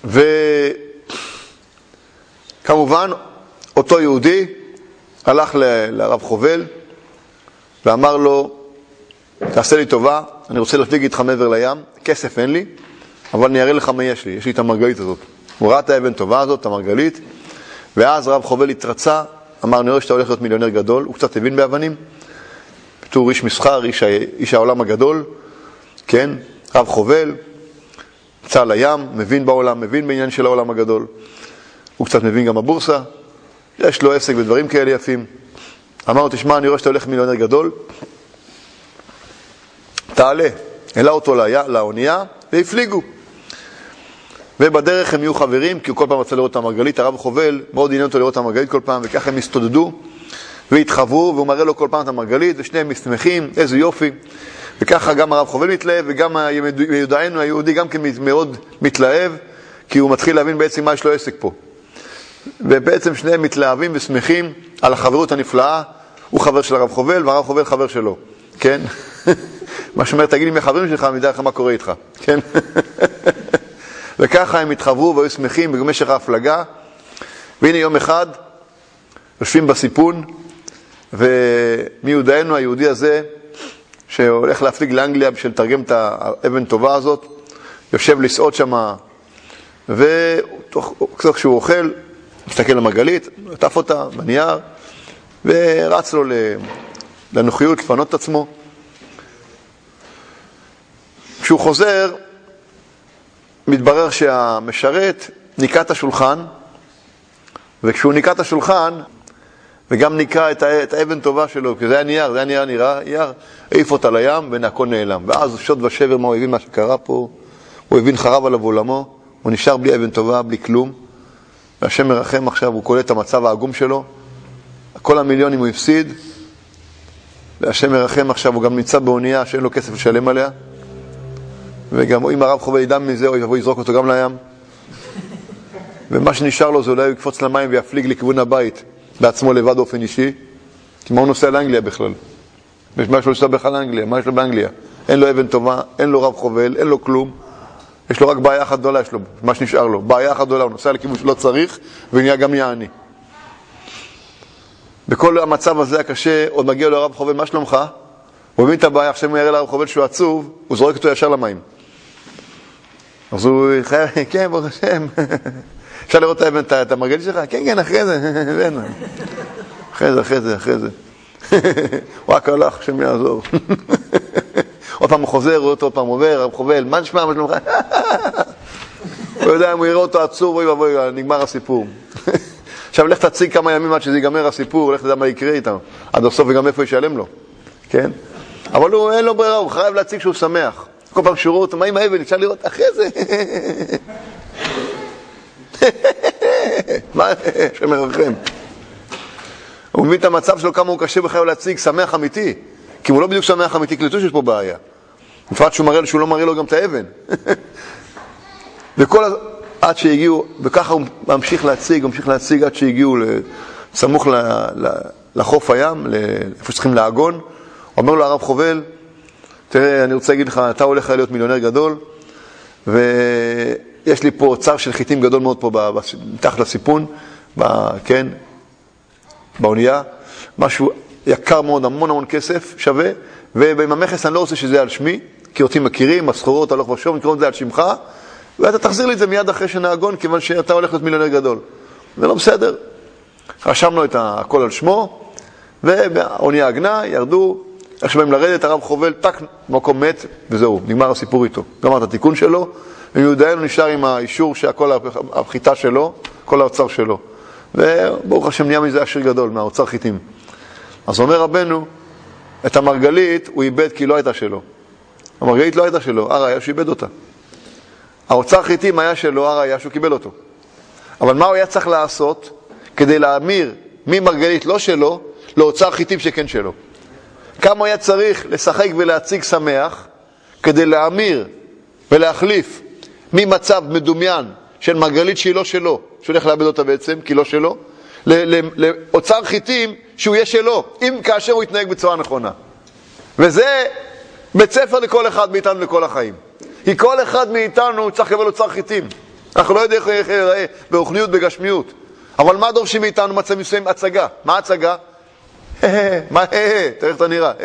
וכמובן, אותו יהודי הלך ל- לרב חובל, ואמר לו, תעשה לי טובה, אני רוצה להפליג איתך מעבר לים, כסף אין לי, אבל אני אראה לך מה יש לי, יש לי את המרגלית הזאת. הוא ראה את האבן טובה הזאת, את המרגלית, ואז רב חובל התרצה, אמר, אני רואה שאתה הולך להיות מיליונר גדול, הוא קצת הבין באבנים, בתור איש מסחר, איש, איש העולם הגדול, כן, רב חובל, צא לים, מבין בעולם, מבין בעניין של העולם הגדול, הוא קצת מבין גם בבורסה, יש לו עסק ודברים כאלה יפים. אמר, תשמע, אני רואה שאתה הולך מיליונר גדול, תעלה, העלה אותו לאונייה, והפליגו. ובדרך הם יהיו חברים, כי הוא כל פעם רצה לראות את המרגלית, הרב חובל, מאוד עניין אותו לראות את המרגלית כל פעם, וככה הם הסתודדו, והתחברו, והוא מראה לו כל פעם את המרגלית, ושניהם מסתמכים, איזה יופי. וככה גם הרב חובל מתלהב, וגם היהודאינו היהודי גם כן מאוד מתלהב, כי הוא מתחיל להבין בעצם מה יש לו עסק פה. ובעצם שניהם מתלהבים ושמחים על החברות הנפלאה, הוא חבר של הרב חובל, והרב חובל חבר שלו, כן? מה שאומר, תגיד לי מהחברים שלך, אני יודע לך מה קורה איתך, כן? וככה הם התחברו והיו שמחים במשך ההפלגה, והנה יום אחד, יושבים בסיפון, ומיודענו היהודי הזה, שהולך להפליג לאנגליה בשביל לתרגם את האבן טובה הזאת, יושב לסעוד שם, וקצת כשהוא אוכל, מסתכל למרגלית, עטף אותה בנייר, ורץ לו לנוחיות, לפנות את עצמו. כשהוא חוזר, מתברר שהמשרת ניקה את השולחן, וכשהוא ניקה את השולחן, וגם ניקה את, את האבן טובה שלו, כי זה היה נייר, זה היה נייר נראה, נייר, העיף אותה לים, והכל נעלם. ואז שוד ושבר, מה הוא הבין מה שקרה פה? הוא הבין חרב עליו עולמו, הוא נשאר בלי אבן טובה, בלי כלום, והשם מרחם עכשיו, הוא קולט את המצב העגום שלו, כל המיליונים הוא הפסיד, והשם מרחם עכשיו, הוא גם נמצא באונייה שאין לו כסף לשלם עליה, וגם אם הרב חובל ידע מזה, הוא יבוא יזרוק אותו גם לים, ומה שנשאר לו זה אולי הוא יקפוץ למים ויפליג לכיוון הבית, בעצמו לבד באופן אישי, כי מה הוא נוסע לאנגליה בכלל? מה יש לו נוסע בכלל לאנגליה? מה יש לו באנגליה? אין לו אבן טובה, אין לו רב חובל, אין לו כלום, יש לו רק בעיה אחת גדולה, יש לו, מה שנשאר לו, בעיה אחת גדולה, הוא נוסע לכיוון שלא צריך, ונהיה גם נהיה עני. בכל המצב הזה הקשה, עוד מגיע לו הרב חובל, מה שלומך? הוא מבין את הבעיה, עכשיו הוא יראה לרב חובל שהוא עצוב, הוא זורק אותו ישר למים. אז הוא חייב, כן, ברוך השם. אפשר לראות את המרגלית שלך? כן, כן, אחרי זה. אחרי זה, אחרי זה, אחרי זה. הוא רק הלך, שם יעזור. עוד פעם הוא חוזר, הוא עוד פעם עובר, הרב חובל, מה נשמע, מה שלומך? הוא יודע, אם הוא יראה אותו עצוב, אוי ואבוי, נגמר הסיפור. עכשיו לך תציג כמה ימים עד שזה ייגמר הסיפור, לך תדע מה יקרה איתם, עד הסוף וגם איפה ישלם לו, כן? אבל הוא אין לו ברירה, הוא חייב להציג שהוא שמח. כל פעם שורו אותו, מה עם האבן? אפשר לראות אחרי זה. מה? שמרחם. הוא מבין את המצב שלו, כמה הוא קשה וחייב להציג שמח אמיתי, כי הוא לא בדיוק שמח אמיתי, קלטו שיש פה בעיה. בפרט שהוא מראה, שהוא לא מראה לו גם את האבן. וכל עד שהגיעו, וככה הוא ממשיך להציג, ממשיך להציג עד שהגיעו סמוך לחוף הים, איפה שצריכים להגון. הוא אומר לו הרב חובל, תראה, אני רוצה להגיד לך, אתה הולך להיות מיליונר גדול, ויש לי פה אוצר של חיטים גדול מאוד פה מתחת לסיפון, כן, באונייה, משהו יקר מאוד, המון המון כסף, שווה, ובממכס אני לא רוצה שזה על שמי, כי אותי מכירים, הסחורות, הלוך ושוב, נקרא את זה על שמך, ואתה תחזיר לי את זה מיד אחרי שנהגון, כיוון שאתה הולך להיות מיליונר גדול. זה לא בסדר. רשמנו את הכל על שמו, והאונייה הגנה, ירדו, איך שבאים לרדת, הרב חובל, טק, מקום מת, וזהו, נגמר הסיפור איתו. גמר את התיקון שלו, ויהודאינו נשאר עם האישור שהכל הפחיתה שלו, כל האוצר שלו. וברוך השם נהיה מזה עשיר גדול, מהאוצר חיטים. אז אומר רבנו, את המרגלית הוא איבד כי לא הייתה שלו. המרגלית לא הייתה שלו, הר היה שאיבד אותה. האוצר חיטים היה שלו, הר היה שהוא קיבל אותו. אבל מה הוא היה צריך לעשות כדי להמיר ממרגלית לא שלו, לאוצר חיטים שכן שלו? כמה הוא היה צריך לשחק ולהציג שמח, כדי להמיר ולהחליף ממצב מדומיין של מרגלית שהיא לא שלו, שהוא הולך לאבד אותה בעצם, כי לא שלו, לאוצר חיטים שהוא יהיה שלו, אם כאשר הוא יתנהג בצורה נכונה. וזה בית ספר לכל אחד מאיתנו לכל החיים. כי כל אחד מאיתנו צריך לקבל אוצר חיטים. אנחנו לא יודעים איך ייראה ברוחניות, בגשמיות. אבל מה דורשים מאיתנו מצב מסוים? הצגה. מה הצגה? מה? תראה איך אתה נראה.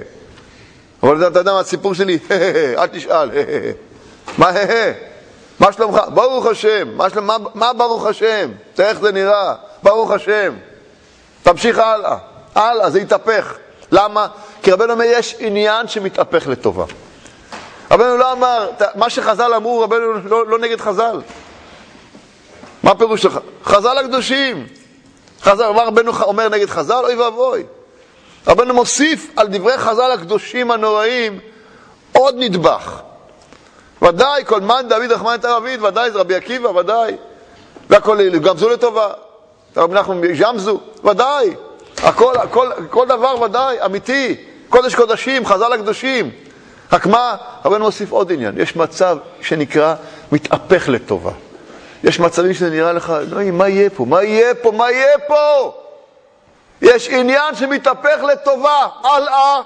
אבל אתה יודע מה הסיפור שלי? אל תשאל. מה? מה שלומך? ברוך השם. מה ברוך השם? תראה איך זה נראה. ברוך השם. תמשיך הלאה. הלאה, זה יתהפך. למה? כי רבנו אומר, יש עניין שמתהפך לטובה. רבנו לא אמר, מה שחז"ל אמרו, רבנו לא, לא נגד חז"ל. מה הפירוש שלך? חז"ל הקדושים. חז"ל, מה רבנו אומר נגד חז"ל? אוי ואבוי. רבנו מוסיף על דברי חז"ל הקדושים הנוראים עוד נדבך. ודאי, כל מן דוד רחמן את הרביד, ודאי, זה רבי עקיבא, ודאי. והכל גמזו לטובה. רבי נחמן ג'מזו, ודאי. הכל, הכל, כל דבר ודאי, אמיתי. קודש קודשים, חז"ל הקדושים. רק מה, רבנו מוסיף עוד עניין. יש מצב שנקרא מתהפך לטובה. יש מצבים שזה נראה לך, לא, מה יהיה פה? מה יהיה פה? מה יהיה פה? יש עניין שמתהפך לטובה, הלאה.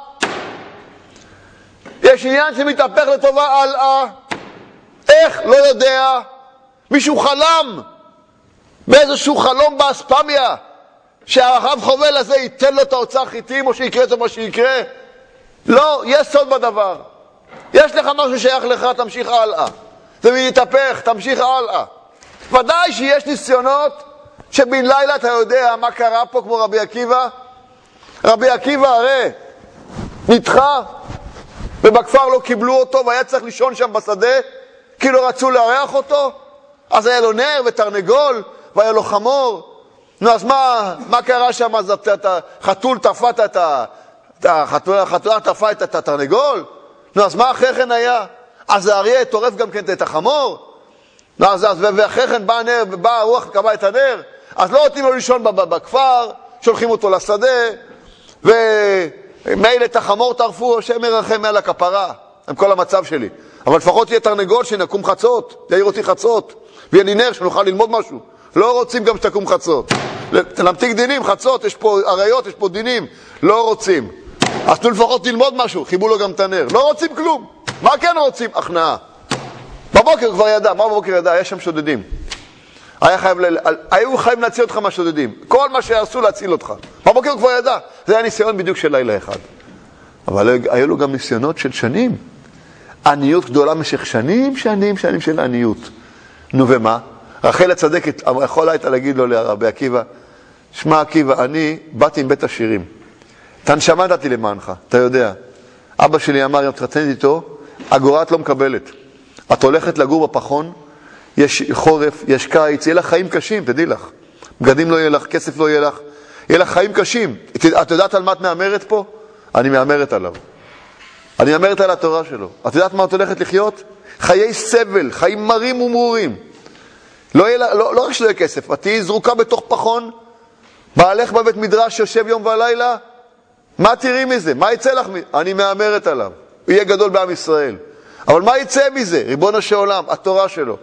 יש עניין שמתהפך לטובה, הלאה. איך? לא יודע. מישהו חלם באיזשהו חלום באספמיה שהרב חובל הזה ייתן לו את האוצר חיטים או שיקרה את מה שיקרה. לא, יש סוד בדבר. יש לך משהו שייך לך, תמשיך הלאה. זה מתהפך, תמשיך הלאה. ודאי שיש ניסיונות שבין לילה אתה יודע מה קרה פה כמו רבי עקיבא. רבי עקיבא הרי נדחה ובכפר לא קיבלו אותו והיה צריך לישון שם בשדה כי לא רצו לארח אותו. אז היה לו נר ותרנגול והיה לו חמור. נו, אז מה, מה קרה שם? אז החתול טפת את ה... החתולה טפה את התרנגול? נו, אז מה אחרי כן היה? אז האריה טורף גם כן את החמור? נו, אז, ואחרי כן בא הנר, בא הרוח וקבע את הנר? אז לא נותנים לו לישון בכפר, שולחים אותו לשדה, ומילא את החמור טרפו, השם ירחם מעל הכפרה, עם כל המצב שלי. אבל לפחות יהיה תרנגול שנקום חצות, יעיר אותי חצות, ויהיה לי נר שנוכל ללמוד משהו. לא רוצים גם שתקום חצות. להמתיק דינים, חצות, יש פה אריות, יש פה דינים. לא רוצים. אז תנו לפחות ללמוד משהו, חיבו לו גם את הנר. לא רוצים כלום. מה כן רוצים? הכנעה. בבוקר כבר ידע, מה בבוקר ידע? היה שם שודדים. היה חייב ל... היו חייבים להציל אותך מהשודדים. כל מה שעשו להציל אותך. בבוקר הוא כבר ידע. זה היה ניסיון בדיוק של לילה אחד. אבל היו לו גם ניסיונות של שנים. עניות גדולה משך שנים, שנים, שנים של עניות. נו ומה? רחל הצדקת, יכולה הייתה להגיד לו לרבי עקיבא, שמע עקיבא, אני באתי עם בית השירים. את הנשמה דעתי למענך, אתה יודע. אבא שלי אמר, אם תחתנת איתו, אגורה את לא מקבלת. את הולכת לגור בפחון, יש חורף, יש קיץ, יהיה לך חיים קשים, תדעי לך. בגדים לא יהיה לך, כסף לא יהיה לך, יהיה לך חיים קשים. את יודעת על מה את מאמרת פה? אני מאמרת עליו. אני מאמרת על התורה שלו. את יודעת מה את הולכת לחיות? חיי סבל, חיים מרים ומרורים. לא, יהיה, לא, לא רק שלא יהיה כסף, את תהיי זרוקה בתוך פחון, בעלך בבית מדרש יושב יום ולילה, מה תראי מזה? מה יצא לך מזה? אני מאמרת עליו, הוא יהיה גדול בעם ישראל. אבל מה יצא מזה? ריבונו של עולם, התורה שלו.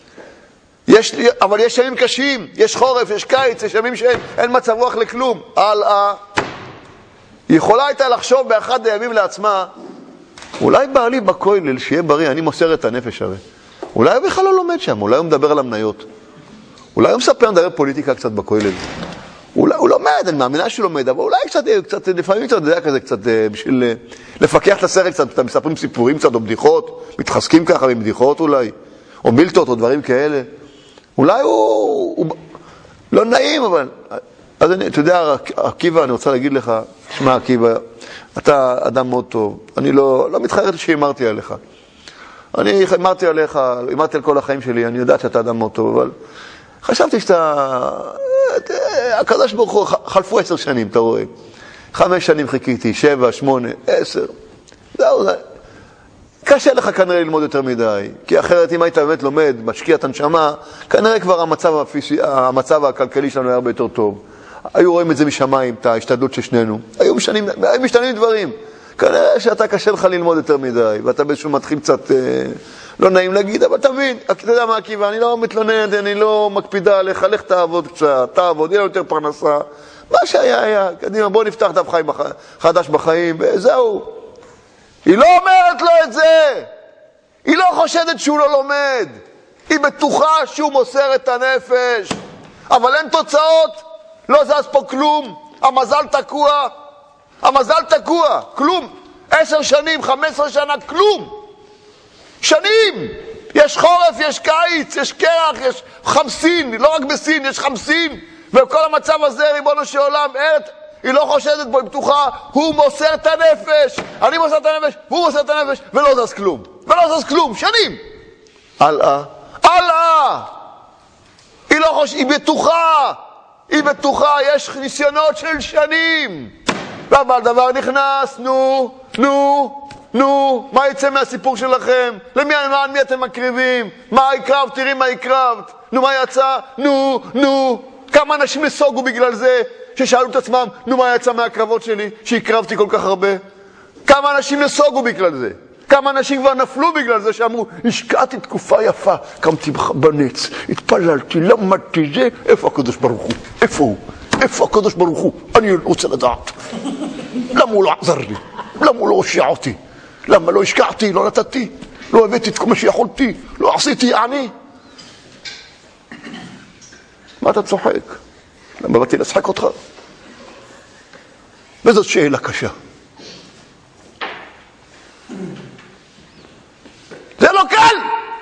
יש, אבל יש ימים קשים, יש חורף, יש קיץ, יש ימים שאין אין מצב רוח לכלום. הלאה. היא יכולה הייתה לחשוב באחד הימים לעצמה, אולי בעלי בכולל, שיהיה בריא, אני מוסר את הנפש הרי. אולי הוא בכלל לא לומד שם, אולי הוא מדבר על המניות. אולי הוא מספר, מדבר פוליטיקה קצת בכולל. אולי הוא לומד, אני מאמינה שהוא לומד, אבל אולי קצת, קצת לפעמים קצת, זה כזה קצת, בשביל לפקח את הסרט קצת, אתם מספרים סיפורים קצת, או בדיחות, מתחזקים ככה עם בדיחות אולי, או מילטות, או דברים כאלה. אולי הוא, הוא לא נעים, אבל... אז אני, אתה יודע, עקיבא, אני רוצה להגיד לך, שמע עקיבא, אתה אדם מאוד טוב, אני לא, לא מתחרט שאמרתי עליך. אני אמרתי עליך, אמרתי על כל החיים שלי, אני יודעת שאתה אדם מאוד טוב, אבל חשבתי שאתה... הקדוש ברוך הוא, חלפו עשר שנים, אתה רואה. חמש שנים חיכיתי, שבע, שמונה, עשר. זהו, זה... קשה לך כנראה ללמוד יותר מדי, כי אחרת אם היית באמת לומד, משקיע את הנשמה, כנראה כבר המצב, הפיסי... המצב הכלכלי שלנו היה הרבה יותר טוב. היו רואים את זה משמיים, את ההשתדלות של שנינו. היו משתנים, היו משתנים דברים. כנראה שאתה קשה לך ללמוד יותר מדי, ואתה באיזשהו מתחיל קצת, אה, לא נעים להגיד, אבל תבין, אתה יודע מה עקיבא, אני לא מתלוננת, אני לא מקפידה עליך, לך תעבוד קצת, תעבוד, יהיה יותר פרנסה, מה שהיה היה, קדימה, בוא נפתח דף חיים בח... חדש בחיים, וזהו. היא לא אומרת לו את זה, היא לא חושדת שהוא לא לומד, היא בטוחה שהוא מוסר את הנפש, אבל אין תוצאות, לא זז פה כלום, המזל תקוע, המזל תקוע, כלום. עשר שנים, חמש עשרה שנה, כלום. שנים. יש חורף, יש קיץ, יש קרח, יש חמסין, לא רק בסין, יש חמסין. וכל המצב הזה, ריבונו של עולם, היא לא חושדת בו, היא בטוחה, הוא מוסר את הנפש. אני מוסר את הנפש, הוא מוסר את הנפש, ולא זז כלום. ולא זז כלום, שנים. הלאה. הלאה. היא לא חושבת, היא בטוחה. היא בטוחה, יש ניסיונות של שנים. אבל דבר נכנס, נו, נו, נו, מה יצא מהסיפור שלכם? למי, למען מי אתם מקריבים? מה הקרבת? תראי מה הקרבת. נו, מה יצא? נו, נו. כמה אנשים נסוגו בגלל זה, ששאלו את עצמם, נו, מה יצא מהקרבות שלי, שהקרבתי כל כך הרבה? כמה אנשים נסוגו בגלל זה? כמה אנשים כבר נפלו בגלל זה, שאמרו, השקעתי תקופה יפה, קמתי בנץ, התפללתי, למדתי זה, איפה הקדוש ברוך הוא? איפה הוא? איפה הקדוש ברוך הוא? אני רוצה לדעת. למה הוא לא עזר לי? למה הוא לא הושיע אותי? למה לא השקעתי? לא נתתי? לא הבאתי את כל מה שיכולתי? לא עשיתי עני? מה אתה צוחק? למה באתי לשחק אותך? וזאת שאלה קשה. זה לא קל!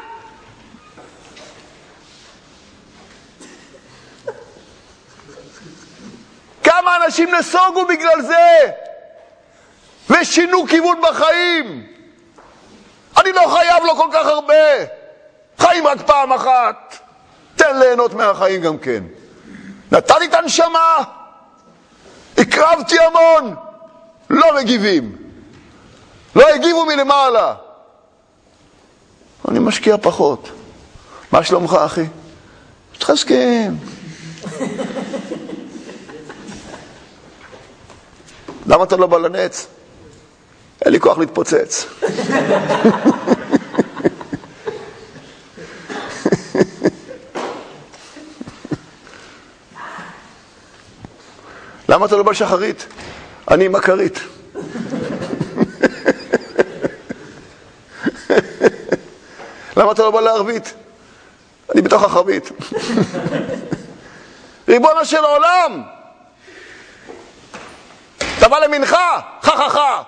כמה אנשים נסוגו בגלל זה ושינו כיוון בחיים. אני לא חייב לו כל כך הרבה, חיים רק פעם אחת, תן ליהנות מהחיים גם כן. נתתי את הנשמה, הקרבתי המון, לא מגיבים. לא הגיבו מלמעלה. אני משקיע פחות. מה שלומך, אחי? תחזקם. למה אתה לא בא לנץ? אין לי כוח להתפוצץ. למה אתה לא בא לשחרית? אני עם הכרית. למה אתה לא בא לערבית? אני בתוך החבית. ריבונו של עולם! אתה בא למנחה? חה חה חה!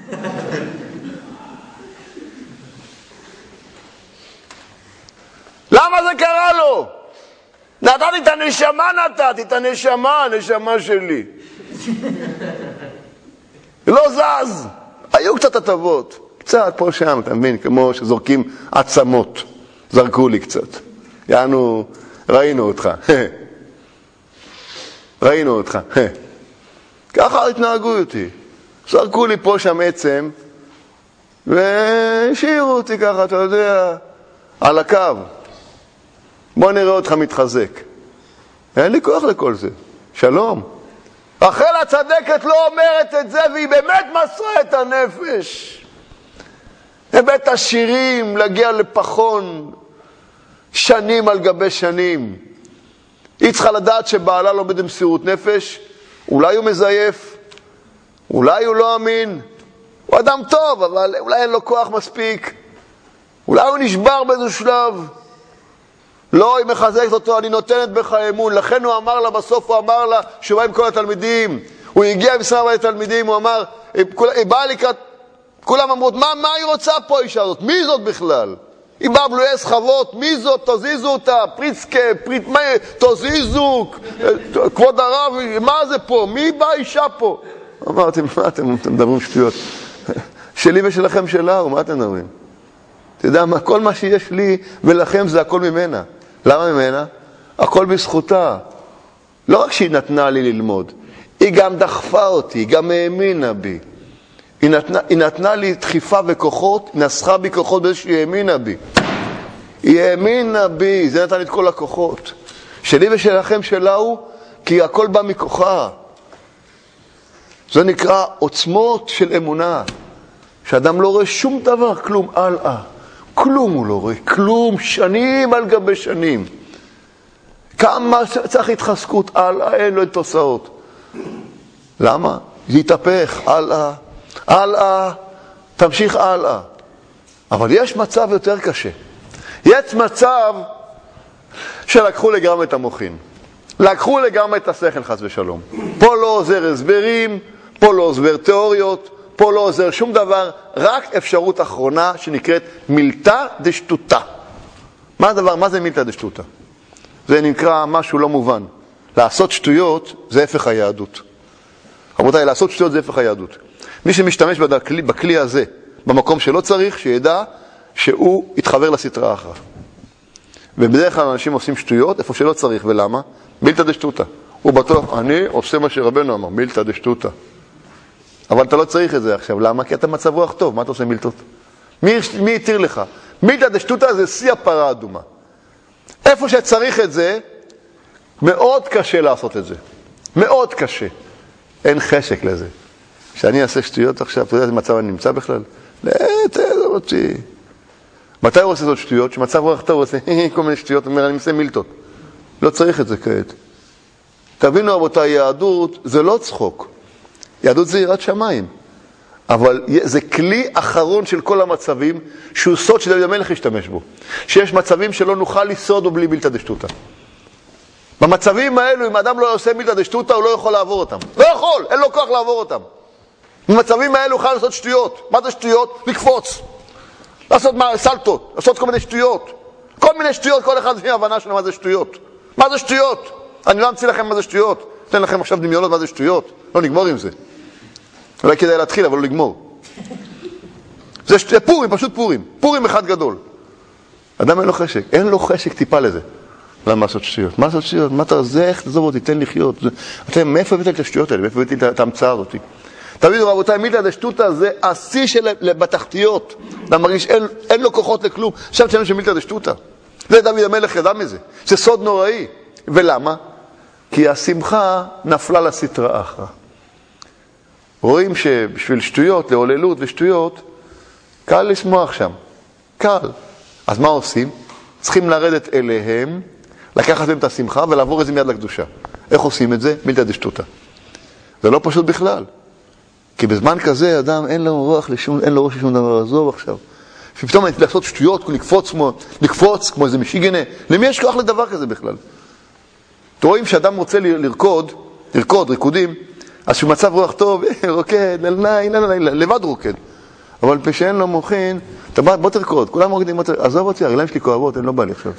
למה זה קרה לו? נתתי את הנשמה, נתתי את הנשמה, הנשמה שלי. לא זז. היו קצת הטבות. קצת פה שם, אתה מבין? כמו שזורקים עצמות. זרקו לי קצת. יענו, ראינו אותך. ראינו אותך. ככה התנהגו אותי. זרקו לי פה שם עצם, והשאירו אותי ככה, אתה יודע, על הקו. בוא נראה אותך מתחזק. אין לי כוח לכל זה. שלום. רחל הצדקת לא אומרת את זה, והיא באמת מסרה את הנפש. הבאת השירים להגיע לפחון שנים על גבי שנים. היא צריכה לדעת שבעלה לא במסירות נפש. אולי הוא מזייף, אולי הוא לא אמין. הוא אדם טוב, אבל אולי אין לו כוח מספיק. אולי הוא נשבר באיזשהו שלב. לא, היא מחזקת אותו, אני נותנת בך אמון. לכן הוא אמר לה, בסוף הוא אמר לה, שהוא בא עם כל התלמידים. הוא הגיע עם סבא לתלמידים, הוא אמר, היא באה לקראת, כולם אמרו, מה, מה היא רוצה פה האישה הזאת? מי זאת בכלל? היא באה בלויי סחבות, מי זאת? תזיזו אותה, פריצקה, פריט מי, תזיזו, כבוד הרב, מה זה פה? מי באה האישה פה? אמרתי, מה אתם, אתם מדברים שטויות? שלי ושלכם שלה, מה אתם מדברים? אתה יודע מה, כל מה שיש לי ולכם זה הכל ממנה. למה ממנה? הכל בזכותה. לא רק שהיא נתנה לי ללמוד, היא גם דחפה אותי, היא גם האמינה בי. היא נתנה, היא נתנה לי דחיפה וכוחות, נסחה בי כוחות בזה שהיא האמינה בי. היא האמינה בי, זה נתן לי את כל הכוחות. שלי ושלכם שלה הוא, כי הכל בא מכוחה. זה נקרא עוצמות של אמונה. שאדם לא רואה שום דבר, כלום, הלאה. כלום הוא לא רואה, כלום, שנים על גבי שנים. כמה צריך התחזקות, הלאה, אין לו את תוצאות. למה? זה יתהפך, הלאה, הלאה, תמשיך הלאה. אבל יש מצב יותר קשה. יש מצב שלקחו לגמרי את המוחין. לקחו לגמרי את השכל חס ושלום. פה לא עוזר הסברים, פה לא עוזר תיאוריות, פה לא עוזר שום דבר, רק אפשרות אחרונה שנקראת מילתא דשטותא. מה הדבר? מה זה מילתא דשטותא? זה נקרא משהו לא מובן. לעשות שטויות זה הפך היהדות. רבותיי, לעשות שטויות זה הפך היהדות. מי שמשתמש בכלי, בכלי הזה, במקום שלא צריך, שידע שהוא יתחבר לסטרה אחריו. ובדרך כלל אנשים עושים שטויות איפה שלא צריך, ולמה? מילתא דשטותא. הוא בטוח, אני עושה מה שרבנו אמר, מילתא דשטותא. אבל אתה לא צריך את זה עכשיו. למה? כי אתה מצב רוח טוב. מה אתה עושה מילתות? מי, מי יתיר לך? מילתא דשטותא זה שיא הפרה אדומה. איפה שצריך את זה, מאוד קשה לעשות את זה. מאוד קשה. אין חשק לזה. שאני אעשה שטויות עכשיו, אתה יודע איזה מצב אני נמצא בכלל? לא, תעזור אותי. מתי הוא עושה זאת שטויות? שמצב רוח טוב הוא עושה כל מיני שטויות, אומר, אני מסיים מילתות. לא צריך את זה כעת. תבינו רבותיי, יהדות זה לא צחוק. יהדות זה יראת שמיים. אבל זה כלי אחרון של כל המצבים, שהוא סוד שדוד המלך ישתמש בו. שיש מצבים שלא נוכל לסוד או בלי מילתא דשטותא. במצבים האלו, אם האדם לא עושה מילתא דשטותא, הוא לא יכול לעבור אותם. לא יכול, אין לו כוח לעבור אותם. במצבים האלו הוא יכול לעשות שטויות. מה זה שטויות? לקפוץ. לעשות סלטות, לעשות כל מיני שטויות. כל מיני שטויות, כל אחד לפי ההבנה שלנו מה זה שטויות. מה זה שטויות? אני לא אמציא לכם מה זה שטויות. אתן לכם עכשיו דמיונות מה זה שטויות. לא נגמור עם זה. אולי כדאי להתחיל, אבל לא לגמור. זה שט... פורים, פשוט פורים. פורים אחד גדול. אדם אין לו חשק. אין לו חשק טיפה לזה. למה לעשות שטויות? מה לעשות שטויות? מה אתה זה? איך תעזוב אותי? תן לחיות. אתם, מאיפה הבאת את השטויות האלה? מאיפה הבאתי את ההמצאה הזאת? תבינו רבותיי, מילתא דשטותא זה השיא של בתחתיות. אתה מרגיש, אין, אין לו כוחות לכלום. עכשיו תשמעו שמילתא דשטותא. זה דוד המלך ידע מזה. זה סוד נוראי. ולמה? כי השמחה נפלה לסטרא אחרא. רואים שבשביל שטויות, להוללות ושטויות, קל לשמוח שם. קל. אז מה עושים? צריכים לרדת אליהם, לקחת להם את השמחה ולעבור איזה מיד לקדושה. איך עושים את זה? מילתא דשטותא. זה לא פשוט בכלל. כי בזמן כזה אדם אין לו רוח לשום, אין לו ראש לשום דבר, עזוב עכשיו. שפתאום אני לעשות שטויות, לקפוץ כמו, לקפוץ כמו איזה משיגנה. למי יש כוח לדבר כזה בכלל? אתם רואים שאדם רוצה לרקוד, לרקוד, ריקודים, אז שהוא מצב רוח טוב, רוקד, לבד רוקד. אבל כשאין לו מוחין, אתה בוא, בוא תרקוד, כולם רוקדים, עזוב אותי, הרגליים שלי כואבות, אני לא בא לי עכשיו.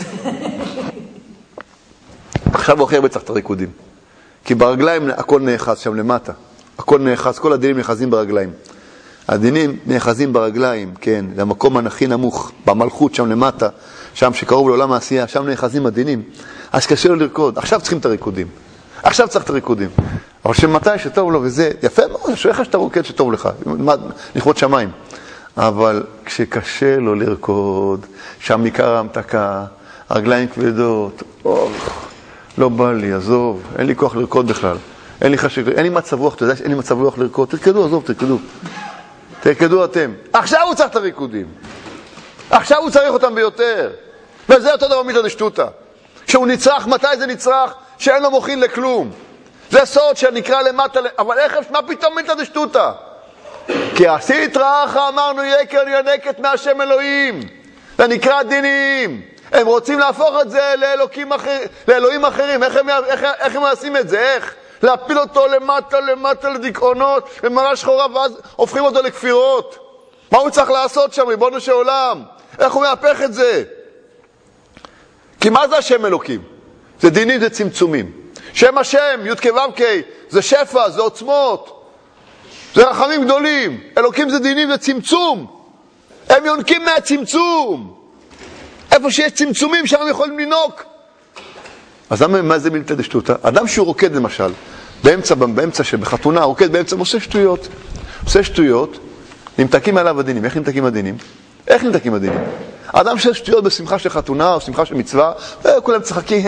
עכשיו הוא הכי הרבה צריך את הריקודים. כי ברגליים הכל נאחז שם למטה. הכל נאחז, כל הדינים נאחזים ברגליים. הדינים נאחזים ברגליים, כן, למקום הכי נמוך, במלכות שם למטה, שם שקרוב לעולם העשייה, שם נאחזים הדינים. אז קשה לו לרקוד. עכשיו צריכים את הריקודים. עכשיו צריך את הריקודים. אבל שמתי שטוב לו, וזה יפה מאוד, שאיך שאתה רוקד שטוב לך, לכבוד שמיים. אבל כשקשה לו לרקוד, שם ניכר ההמתקה, הרגליים כבדות, אוח, לא בא לי, עזוב, אין לי כוח לרקוד בכלל. אין לי חשק, אין לי מצב רוח, אתה יודע שאין לי מצב רוח לרקוד, תרקדו, עזוב, תרקדו. תרקדו אתם. עכשיו הוא צריך את הריקודים. עכשיו הוא צריך אותם ביותר. וזה אותו דבר מילתא דשטותא. כשהוא נצרח, מתי זה נצרח? שאין לו מוחין לכלום. זה סוד שנקרא למטה, אבל איך, מה פתאום מילתא דשטותא? כי הסטרא אחרא אמרנו יקר ינקת מהשם אלוהים. זה נקרא דינים. הם רוצים להפוך את זה לאלוקים אחר, לאלוהים אחרים. איך הם, איך, איך הם עושים את זה? איך? להפיל אותו למטה, למטה לדיכאונות, למראה שחורה, ואז הופכים אותו לכפירות. מה הוא צריך לעשות שם, ריבונו של עולם? איך הוא מהפך את זה? כי מה זה השם אלוקים? זה דינים, זה צמצומים. שם השם, י' כ' ו' כ', זה שפע, זה עוצמות, זה רחמים גדולים. אלוקים זה דינים, זה צמצום. הם יונקים מהצמצום. איפה שיש צמצומים, שם הם יכולים לנוק. אז מה זה מילתא דשטותא? אדם שהוא רוקד למשל, באמצע, באמצע שבחתונה, רוקד באמצע, עושה שטויות. עושה שטויות, נמתקים עליו הדינים. איך נמתקים הדינים? איך נמתקים הדינים? האדם שעושה שטויות בשמחה של חתונה או שמחה של מצווה, כולם צחקים,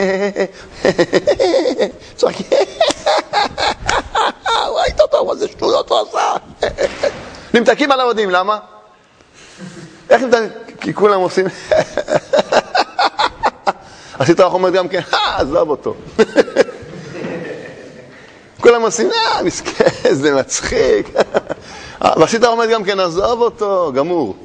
צחקים, ראית אותו, מה זה שטויות הוא עשה? נמתקים עליו הדינים, למה? איך נמתקים? כי כולם עושים... הסטרא אחרא אומרת גם כן, אה, עזוב אותו. כולם עושים, אה, מסכן, זה מצחיק. והסטרא אחרא אומרת גם כן, עזוב אותו, גמור.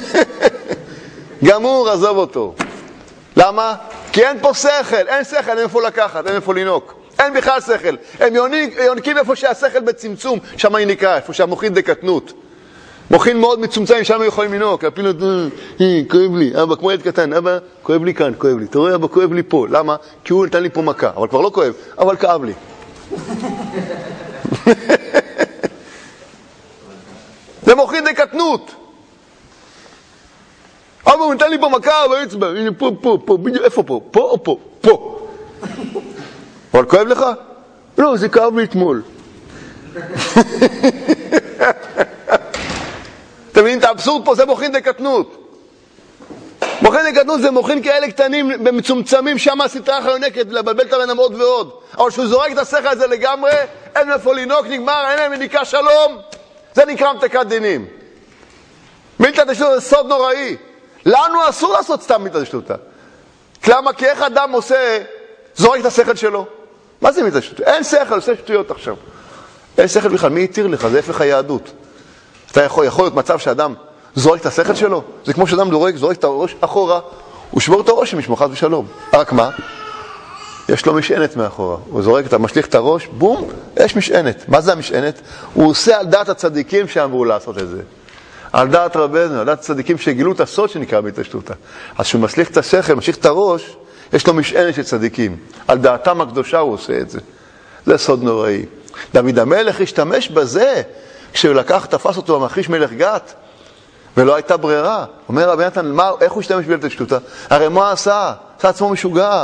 גמור, עזוב אותו. למה? כי אין פה שכל, אין שכל, אין איפה לקחת, אין איפה לנוק. אין בכלל שכל. הם יונקים איפה שהשכל בצמצום, שם היא נקרא, איפה שהמוחין דקטנות. מוחין מאוד מצומצם, שם הם יכולים לנוק, להפיל אותו, כואב לי, אבא, כמו ילד קטן, אבא, כואב לי כאן, כואב לי. אתה רואה, אבא, כואב לי פה. למה? כי הוא נתן לי פה מכה, אבל כבר לא כואב, אבל כאב לי. זה מוחין דקטנות. אבא, הוא נתן לי פה מכה באצבע, הנה פה, פה, פה, בדיוק, איפה פה? פה או פה? פה. אבל כואב לך? לא, זה כאב לי אתמול. אתם מבינים את האבסורד פה? זה מוחין דקטנות. מוחין דקטנות זה מוחין כאלה קטנים ומצומצמים, שם הסטרא אחרא יונקת לבלבל את הבן עוד ועוד. אבל כשהוא זורק את השכל הזה לגמרי, אין מאיפה לנוק, נגמר, אין להם מניקה שלום. זה נקרא המתקת דינים. מילתא דשטותא זה סוד נוראי. לנו אסור לעשות סתם מילתא דשטותא. למה? כי איך אדם עושה, זורק את השכל שלו? מה זה מילתא דשטותא? אין שכל, עושה שטויות עכשיו. אין שכל בכלל, מי יתיר לך? זה הפך היהדות. אתה יכול, יכול להיות מצב שאדם זורק את השכל שלו? זה כמו שאדם זורק, זורק את הראש אחורה, הוא שבור את הראש עם משמו חס ושלום. רק מה? יש לו משענת מאחורה. הוא זורק, אתה משליך את הראש, בום, יש משענת. מה זה המשענת? הוא עושה על דעת הצדיקים שאמרו לעשות את זה. על דעת רבנו, על דעת הצדיקים שגילו את הסוד שנקרא מילתא דשטותא. אז כשהוא משליך את השכל, משליך את הראש, יש לו משענת של צדיקים. על דעתם הקדושה הוא עושה את זה. זה סוד נוראי. דוד המלך השתמש בזה, כשהוא לקח, תפס אותו המחיש מלך גת, ולא הייתה ברירה. אומר רבי נתן, מה, איך הוא השתמש במילתא דשטותא? הרי מה עשה? עשה עצמו משוגע.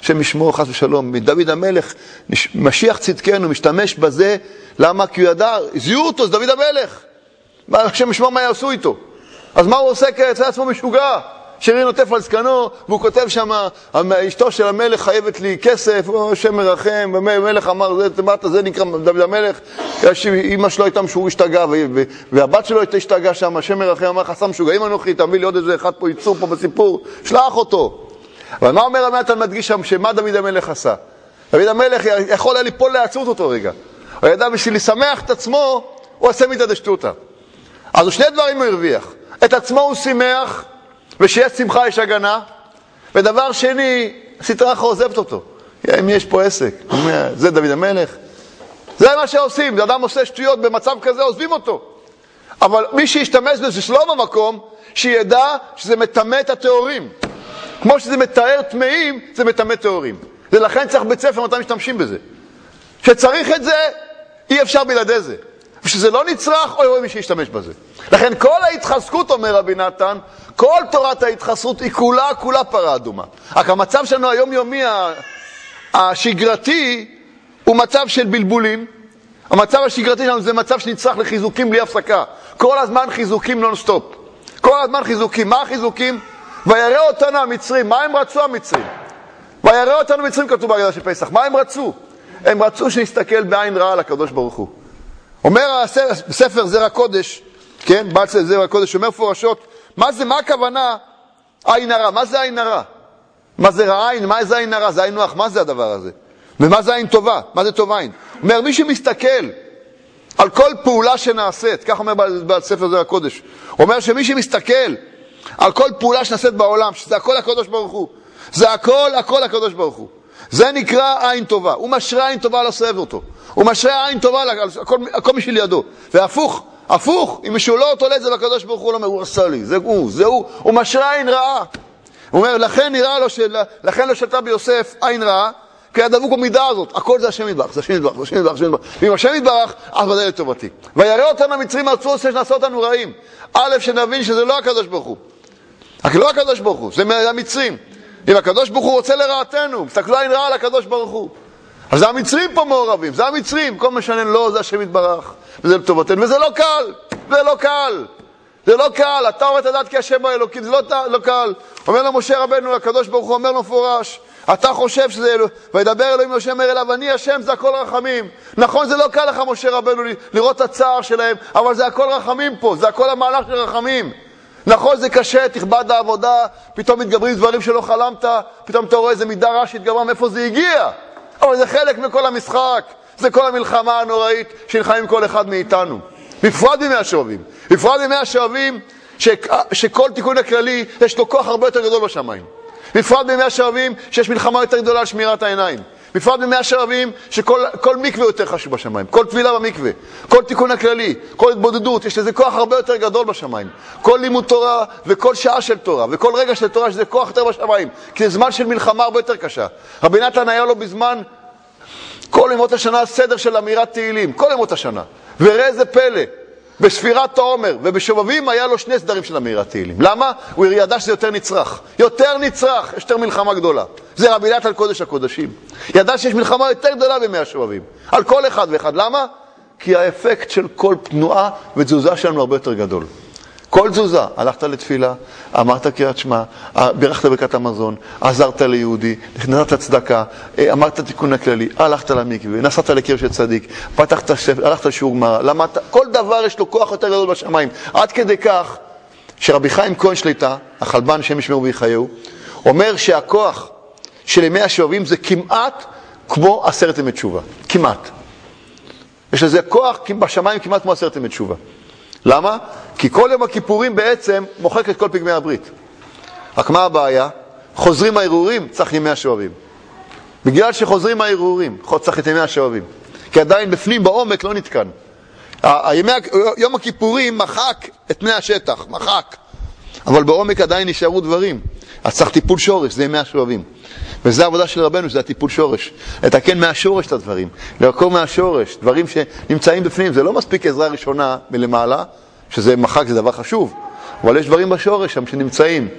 השם ישמור חס ושלום, מדוד המלך, משיח צדקנו, משתמש בזה, למה? כי הוא ידע, זיהו אותו, זה דוד המלך. השם ישמור מה יעשו איתו. אז מה הוא עושה כעת? זה עצמו משוגע. שרי נוטף על זקנו, והוא כותב שם, אשתו של המלך חייבת לי כסף, השם מרחם, והמלך אמר, זה, זה נקרא דוד המלך, אמא שלו הייתה משהו השתגע, והבת שלו הייתה השתגע שם, השם מרחם, אמר חסם משוגעים אנוכי, תביא לי עוד איזה אחד פה ייצור פה בסיפור, שלח אותו. אבל מה אומר המעט, אני מדגיש שם, שמה דוד המלך עשה? דוד המלך יכול היה ליפול להצות אותו רגע. הוא ידע בשביל לשמח את עצמו, הוא עושה מתעדשתותה. אז שני דברים הוא הרוויח. את עצמו הוא שימח, ושיש שמחה יש הגנה, ודבר שני, הסטרה אחר עוזבת אותו. אם יש פה עסק, זה דוד המלך. זה מה שעושים, אדם עושה שטויות במצב כזה, עוזבים אותו. אבל מי שישתמש בזה שלא במקום, שידע שזה מטמא את התיאורים. כמו שזה מתאר טמאים, זה מטמא תיאורים. ולכן צריך בית ספר מתי משתמשים בזה. שצריך את זה, אי אפשר בלעדי זה. ושזה לא נצרך, אוי אוי מי שישתמש בזה. לכן כל ההתחזקות, אומר רבי נתן, כל תורת ההתחזקות היא כולה, כולה פרה אדומה. רק המצב שלנו היומיומי, השגרתי, הוא מצב של בלבולים. המצב השגרתי שלנו זה מצב שנצרך לחיזוקים בלי הפסקה. כל הזמן חיזוקים נון סטופ. כל הזמן חיזוקים. מה החיזוקים? וירא אותנו המצרים. מה הם רצו המצרים? וירא אותנו המצרים כתוב בהגדה של פסח. מה הם רצו? הם רצו שנסתכל בעין רעה על הקדוש ברוך הוא. אומר בספר זרע קודש, כן, בעל זרע קודש, אומר פורשות, מה זה, מה הכוונה עין הרע? מה זה עין הרע? מה זה רע עין? מה זה עין הרע? זה עין נוח, מה זה הדבר הזה? ומה זה עין טובה? מה זה טוב עין? אומר, מי שמסתכל על כל פעולה שנעשית, כך אומר בעל, בעל ספר זרע קודש, אומר שמי שמסתכל על כל פעולה שנעשית בעולם, שזה הכל הקדוש ברוך הוא, זה הכל, הכל הקדוש ברוך הוא. זה נקרא עין טובה. הוא משרה עין טובה לא סובב אותו. הוא משרה עין טובה לכל, הכל משל ידו. והפוך, הפוך, אם מישהו לא תולה את זה לקדוש ברוך הוא, לא אומר, הוא עשה לי, זה הוא, זה הוא. הוא משרה עין רעה. הוא אומר, לכן נראה לו, של, לכן לא שלטה ביוסף עין רעה, כי הדבוק במידה הזאת. הכל זה השם יתברך, זה השם יתברך, זה השם יתברך, השם יתברך. ואם השם יתברך, אז ודאי לטובתי. וירא אותנו המצרים הרצו שנעשו אותנו רעים. א', שנבין שזה לא הקדוש ברוך הוא. לא הקדוש ברוך הוא, זה המצרים. אם הקדוש ברוך הוא רוצה לרעתנו, תסתכלו עין רעה על הקדוש ברוך הוא. אז זה המצרים פה מעורבים, זה המצרים, כל משנה לא, זה השם יתברך, וזה לטובתנו, וזה לא קל, זה לא קל, זה לא קל, אתה אומר את הדעת כי השם האלוקים, זה לא, לא קל. אומר לו משה רבנו, הקדוש ברוך הוא אומר לו מפורש, אתה חושב שזה, וידבר אלוהים משה אומר אליו, אני השם, זה הכל רחמים. נכון, זה לא קל לך משה רבנו לראות את הצער שלהם, אבל זה הכל רחמים פה, זה הכל המהלך של רחמים. נכון, זה קשה, תכבד העבודה, פתאום מתגברים דברים שלא חלמת, פתאום אתה רואה איזה מידה רע שהתגברה, מאיפה זה הגיע? אבל זה חלק מכל המשחק, זה כל המלחמה הנוראית שנלחמים כל אחד מאיתנו. בפרט בימי השואבים. בפרט בימי השואבים, ש... שכל תיקון הכללי יש לו כוח הרבה יותר גדול בשמיים. בפרט בימי השואבים, שיש מלחמה יותר גדולה על שמירת העיניים. בפרט בימי השואבים, שכל כל מקווה יותר חשוב בשמיים. כל טבילה במקווה, כל תיקון הכללי, כל התבודדות, יש לזה כוח הרבה יותר גדול בשמיים. כל לימוד תורה וכל שעה של תורה וכל רגע של תורה, שזה כוח יותר בשמיים. כי זה זמן של מלחמה הרבה יותר קשה. רבי נתן היה לו בזמן, כל ימות השנה, סדר של אמירת תהילים. כל ימות השנה. וראה איזה פלא. בספירת העומר ובשובבים היה לו שני סדרים של אמירת תהילים. למה? הוא ידע שזה יותר נצרך. יותר נצרך, יש יותר מלחמה גדולה. זה רבי נתן על קודש הקודשים. ידע שיש מלחמה יותר גדולה בימי השובבים. על כל אחד ואחד. למה? כי האפקט של כל תנועה ותזוזה שלנו הרבה יותר גדול. כל תזוזה, הלכת לתפילה, אמרת קריאת שמע, בירכת ברכת המזון, עזרת ליהודי, נתת צדקה, אמרת תיקון הכללי, הלכת למקווה, נסעת לקיר של צדיק, פתחת ספר, הלכת לשיעור גמרא, למדת, כל דבר יש לו כוח יותר גדול בשמיים. עד כדי כך שרבי חיים כהן שליטה, החלבן שם ישמעו ויחייהו, אומר שהכוח של ימי השואבים זה כמעט כמו עשרת ימי תשובה. כמעט. יש לזה כוח בשמיים כמעט כמו עשרת ימי תשובה. למה? כי כל יום הכיפורים בעצם מוחק את כל פגמי הברית. רק מה הבעיה? חוזרים הערעורים, צריך ימי השואבים. בגלל שחוזרים הערעורים, צריך את ימי השואבים. כי עדיין בפנים בעומק לא נתקן. הימי, יום הכיפורים מחק את פני השטח, מחק. אבל בעומק עדיין נשארו דברים. אז צריך טיפול שורש, זה ימי השואבים. וזה העבודה של רבנו, זה הטיפול שורש. לתקן מהשורש את הדברים. לעקור מהשורש, דברים שנמצאים בפנים. זה לא מספיק עזרה ראשונה מלמעלה, שזה מחק, זה דבר חשוב. אבל יש דברים בשורש שם שנמצאים.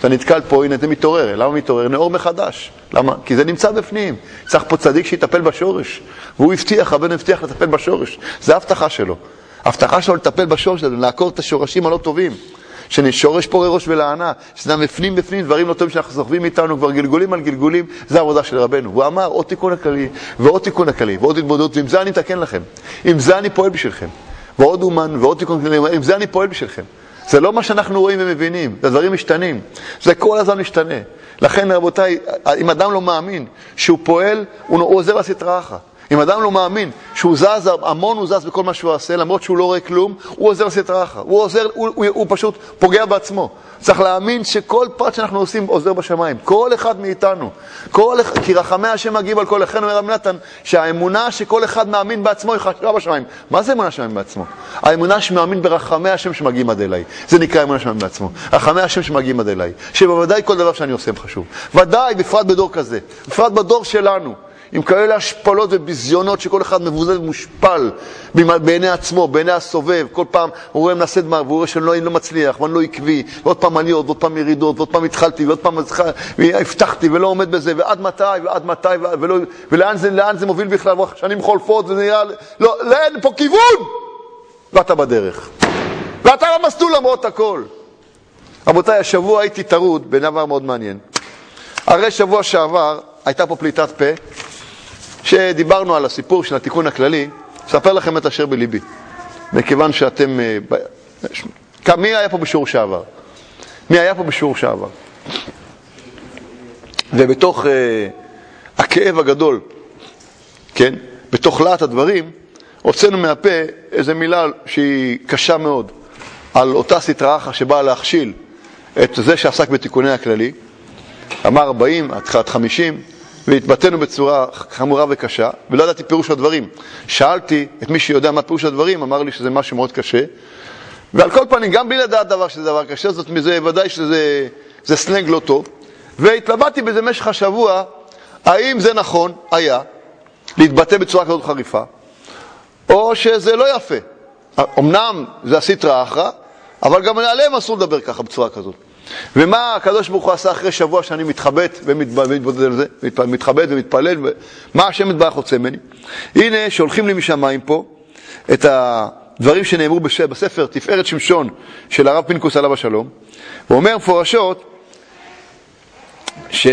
אתה נתקל פה, הנה אתה מתעורר. למה מתעורר? נאור מחדש. למה? כי זה נמצא בפנים. צריך פה צדיק שיטפל בשורש. והוא הבטיח, הבן הבטיח לטפל בשורש. זה ההבטחה שלו. ההבטחה שלו לטפל בשורש שלו, לעקור את השורשים הלא טובים. שנשורש פורי ראש ולענה, שזה בפנים בפנים, דברים לא טובים שאנחנו סוחבים איתנו, כבר גלגולים על גלגולים, זה העבודה של רבנו. הוא אמר, עוד תיקון הכללי, ועוד תיקון הכללי, ועוד התמודדות, ועם זה אני אתקן לכם. עם זה אני פועל בשבילכם. ועוד אומן, ועוד תיקון כללי, עם זה אני פועל בשבילכם. זה לא מה שאנחנו רואים ומבינים, זה דברים משתנים. זה כל הזמן משתנה. לכן, רבותיי, אם אדם לא מאמין שהוא פועל, הוא עוזר לסטרה אחת. אם אדם לא מאמין שהוא זז, המון הוא זז בכל מה שהוא עושה, למרות שהוא לא רואה כלום, הוא עוזר לסטרה אחת. הוא עוזר, הוא, הוא, הוא פשוט פוגע בעצמו. צריך להאמין שכל פרט שאנחנו עושים עוזר בשמיים. כל אחד מאיתנו. כל, כי רחמי השם מגיעים על כל אחד, אומר רב נתן, שהאמונה שכל אחד מאמין בעצמו היא חשובה בשמיים. מה זה אמונה שמאמין בעצמו? האמונה שמאמין ברחמי השם שמגיעים עד אליי. זה נקרא אמונה שמאמין בעצמו. רחמי השם שמגיעים עד אליי. שבוודאי כל דבר שאני עושה חשוב. ודאי, בפרט בדור כזה. בפרט בדור שלנו. עם כאלה השפלות וביזיונות שכל אחד מבוזז ומושפל בעיני עצמו, בעיני הסובב. כל פעם הוא רואה מנסה דמר, והוא רואה שאני לא, לא מצליח, ואני לא עקבי, ועוד פעם עליות, ועוד פעם ירידות, ועוד פעם התחלתי, ועוד פעם הבטחתי ולא עומד בזה, ועד מתי, ועד מתי, ולא, ולאן זה, לאן זה מוביל בכלל, שנים חולפות, וזה נראה, לא, לא, אין פה כיוון! ואתה בדרך. ואתה במסלול למרות הכל. רבותיי, השבוע הייתי טרוד, בדבר מאוד מעניין. הרי שבוע שעבר הייתה פה פליטת פה, שדיברנו על הסיפור של התיקון הכללי, אספר לכם את אשר בליבי. מכיוון שאתם... מי היה פה בשיעור שעבר? מי היה פה בשיעור שעבר? ובתוך uh, הכאב הגדול, כן? בתוך להט הדברים, הוצאנו מהפה איזו מילה שהיא קשה מאוד, על אותה סטרה אחת שבאה להכשיל את זה שעסק בתיקוני הכללי. אמר ארבעים, עד חמישים, והתבטאנו בצורה חמורה וקשה, ולא ידעתי פירוש הדברים. שאלתי את מי שיודע מה פירוש הדברים, אמר לי שזה משהו מאוד קשה. ועל כל פנים, גם בלי לדעת דבר שזה דבר קשה, זאת מזה ודאי שזה זה סלנג לא טוב. והתלבטתי בזה משך השבוע, האם זה נכון, היה, להתבטא בצורה כזאת חריפה, או שזה לא יפה. אמנם זה הסטרה אחרא, אבל גם עליהם אסור לדבר ככה בצורה כזאת. ומה הקדוש ברוך הוא עשה אחרי שבוע שאני מתחבט ומתבודד על זה, מתחבט ומתפלל, מה השם יתברך רוצה ממני? הנה שהולכים לי משמיים פה את הדברים שנאמרו בספר תפארת שמשון של הרב פינקוס עליו השלום. הוא אומר מפורשות ש...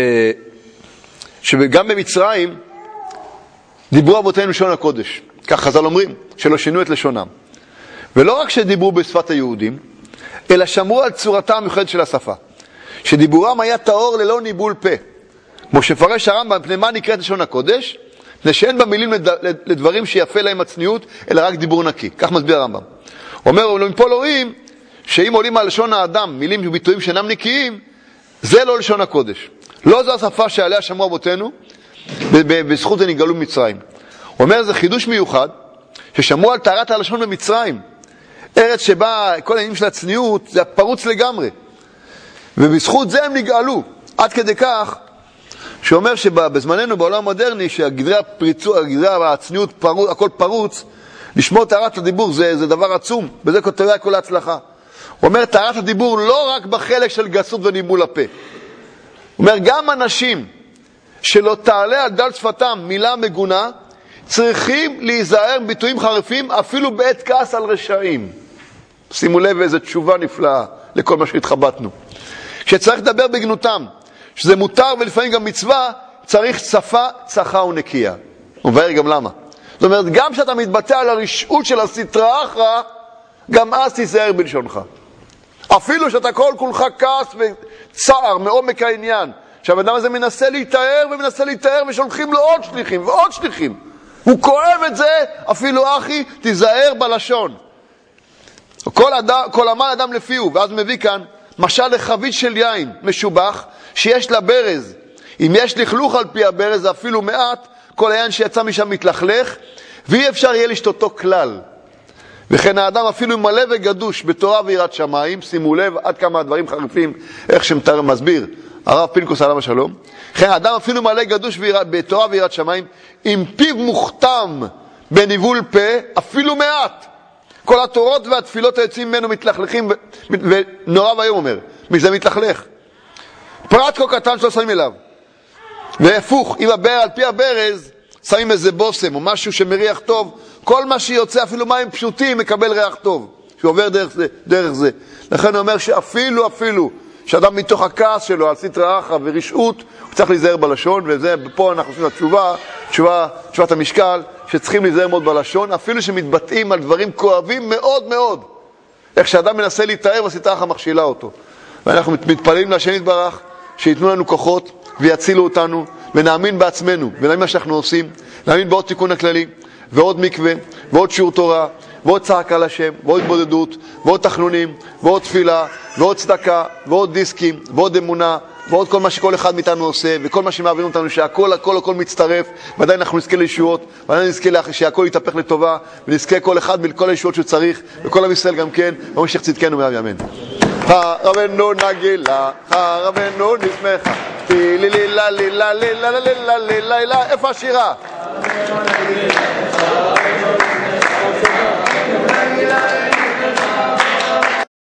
שגם במצרים דיברו אבותינו לשון הקודש, כך חז"ל אומרים, שלא שינו את לשונם. ולא רק שדיברו בשפת היהודים, אלא שמרו על צורתה המיוחדת של השפה. שדיבורם היה טהור ללא ניבול פה. כמו שפרש הרמב"ם, פני מה נקראת לשון הקודש? פני שאין במילים לדברים שיפה להם הצניעות, אלא רק דיבור נקי. כך מסביר הרמב"ם. אומר, מפה לא רואים שאם עולים על לשון האדם מילים וביטויים שאינם נקיים, זה לא לשון הקודש. לא זו השפה שעליה שמרו אבותינו, בזכות זה נגאלו מצרים. אומר, זה חידוש מיוחד, ששמרו על טהרת הלשון במצרים. ארץ שבה כל העניינים של הצניעות זה פרוץ לגמרי. ובזכות זה הם נגאלו. עד כדי כך, שאומר שבזמננו בעולם המודרני, שהגדרי הפריצות, הגדרי הצניעות, פרוץ, הכל פרוץ, לשמור טהרת הדיבור זה, זה דבר עצום. בזה כותריה כל ההצלחה. הוא אומר, טהרת הדיבור לא רק בחלק של גסות וניבול הפה. הוא אומר, גם אנשים שלא תעלה על דל שפתם מילה מגונה, צריכים להיזהר ביטויים חריפים אפילו בעת כעס על רשעים. שימו לב איזו תשובה נפלאה לכל מה שהתחבטנו. כשצריך לדבר בגנותם, שזה מותר ולפעמים גם מצווה, צריך שפה צחה ונקייה. הוא מבאר גם למה. זאת אומרת, גם כשאתה מתבטא על הרשעות של הסטרה אחרא, גם אז תיזהר בלשונך. אפילו שאתה כל כולך כעס וצער מעומק העניין, שהאדם הזה מנסה להתאר ומנסה להתאר ושולחים לו עוד שליחים ועוד שליחים. הוא כואב את זה, אפילו אחי, תיזהר בלשון. כל, אדם, כל עמל אדם לפיהו, ואז מביא כאן משל לחבית של יין משובח, שיש לה ברז. אם יש לכלוך על פי הברז, אפילו מעט, כל היין שיצא משם מתלכלך, ואי אפשר יהיה לשתותו כלל. וכן האדם אפילו מלא וגדוש בתורה ויראת שמיים, שימו לב עד כמה הדברים חריפים, איך שמתאר מסביר הרב פינקוס עליו השלום. וכן האדם אפילו מלא גדוש בתורה ויראת שמיים, עם פיו מוכתם בניבול פה, אפילו מעט. כל התורות והתפילות היוצאים ממנו מתלכלכים, ונורא והיום אומר, מזה מתלכלך. פרט כה קטן שלא שמים אליו. והפוך, אם הבר, על פי הברז, שמים איזה בוסם או משהו שמריח טוב, כל מה שיוצא, אפילו מים פשוטים, מקבל ריח טוב, שעובר דרך זה, דרך זה. לכן הוא אומר שאפילו, אפילו, שאדם מתוך הכעס שלו על סטרא אחרא ורשעות, הוא צריך להיזהר בלשון, וזה, פה אנחנו עושים לתשובה, תשובה, תשובת המשקל, שצריכים להיזהר מאוד בלשון, אפילו שמתבטאים על דברים כואבים מאוד מאוד. איך שאדם מנסה להתאר והסטרא אחרא מכשילה אותו. ואנחנו מתפללים להשם יתברך, שיתנו לנו כוחות ויצילו אותנו, ונאמין בעצמנו, ונאמין מה שאנחנו עושים, נאמין בעוד תיקון הכללי, ועוד מקווה, ועוד שיעור תורה, ועוד צעקה לשם, ועוד התבודדות, ועוד תחנונים, ועוד תפילה, ועוד צדקה, ועוד דיסקים, ועוד אמונה, ועוד כל מה שכל אחד מאיתנו עושה, וכל מה שמעבירים אותנו, שהכל, הכל, הכל מצטרף, ועדיין אנחנו נזכה לישועות, ועדיין נזכה שהכל יתהפך לטובה, ונזכה כל אחד מכל הישועות שצריך, וכל עם ישראל גם כן, ומשך צדקנו ואבי אמן. חרבנו נגילה, חרבנו נשמחה, לילה לילה לילה לילה לילה לילה, איפה השירה?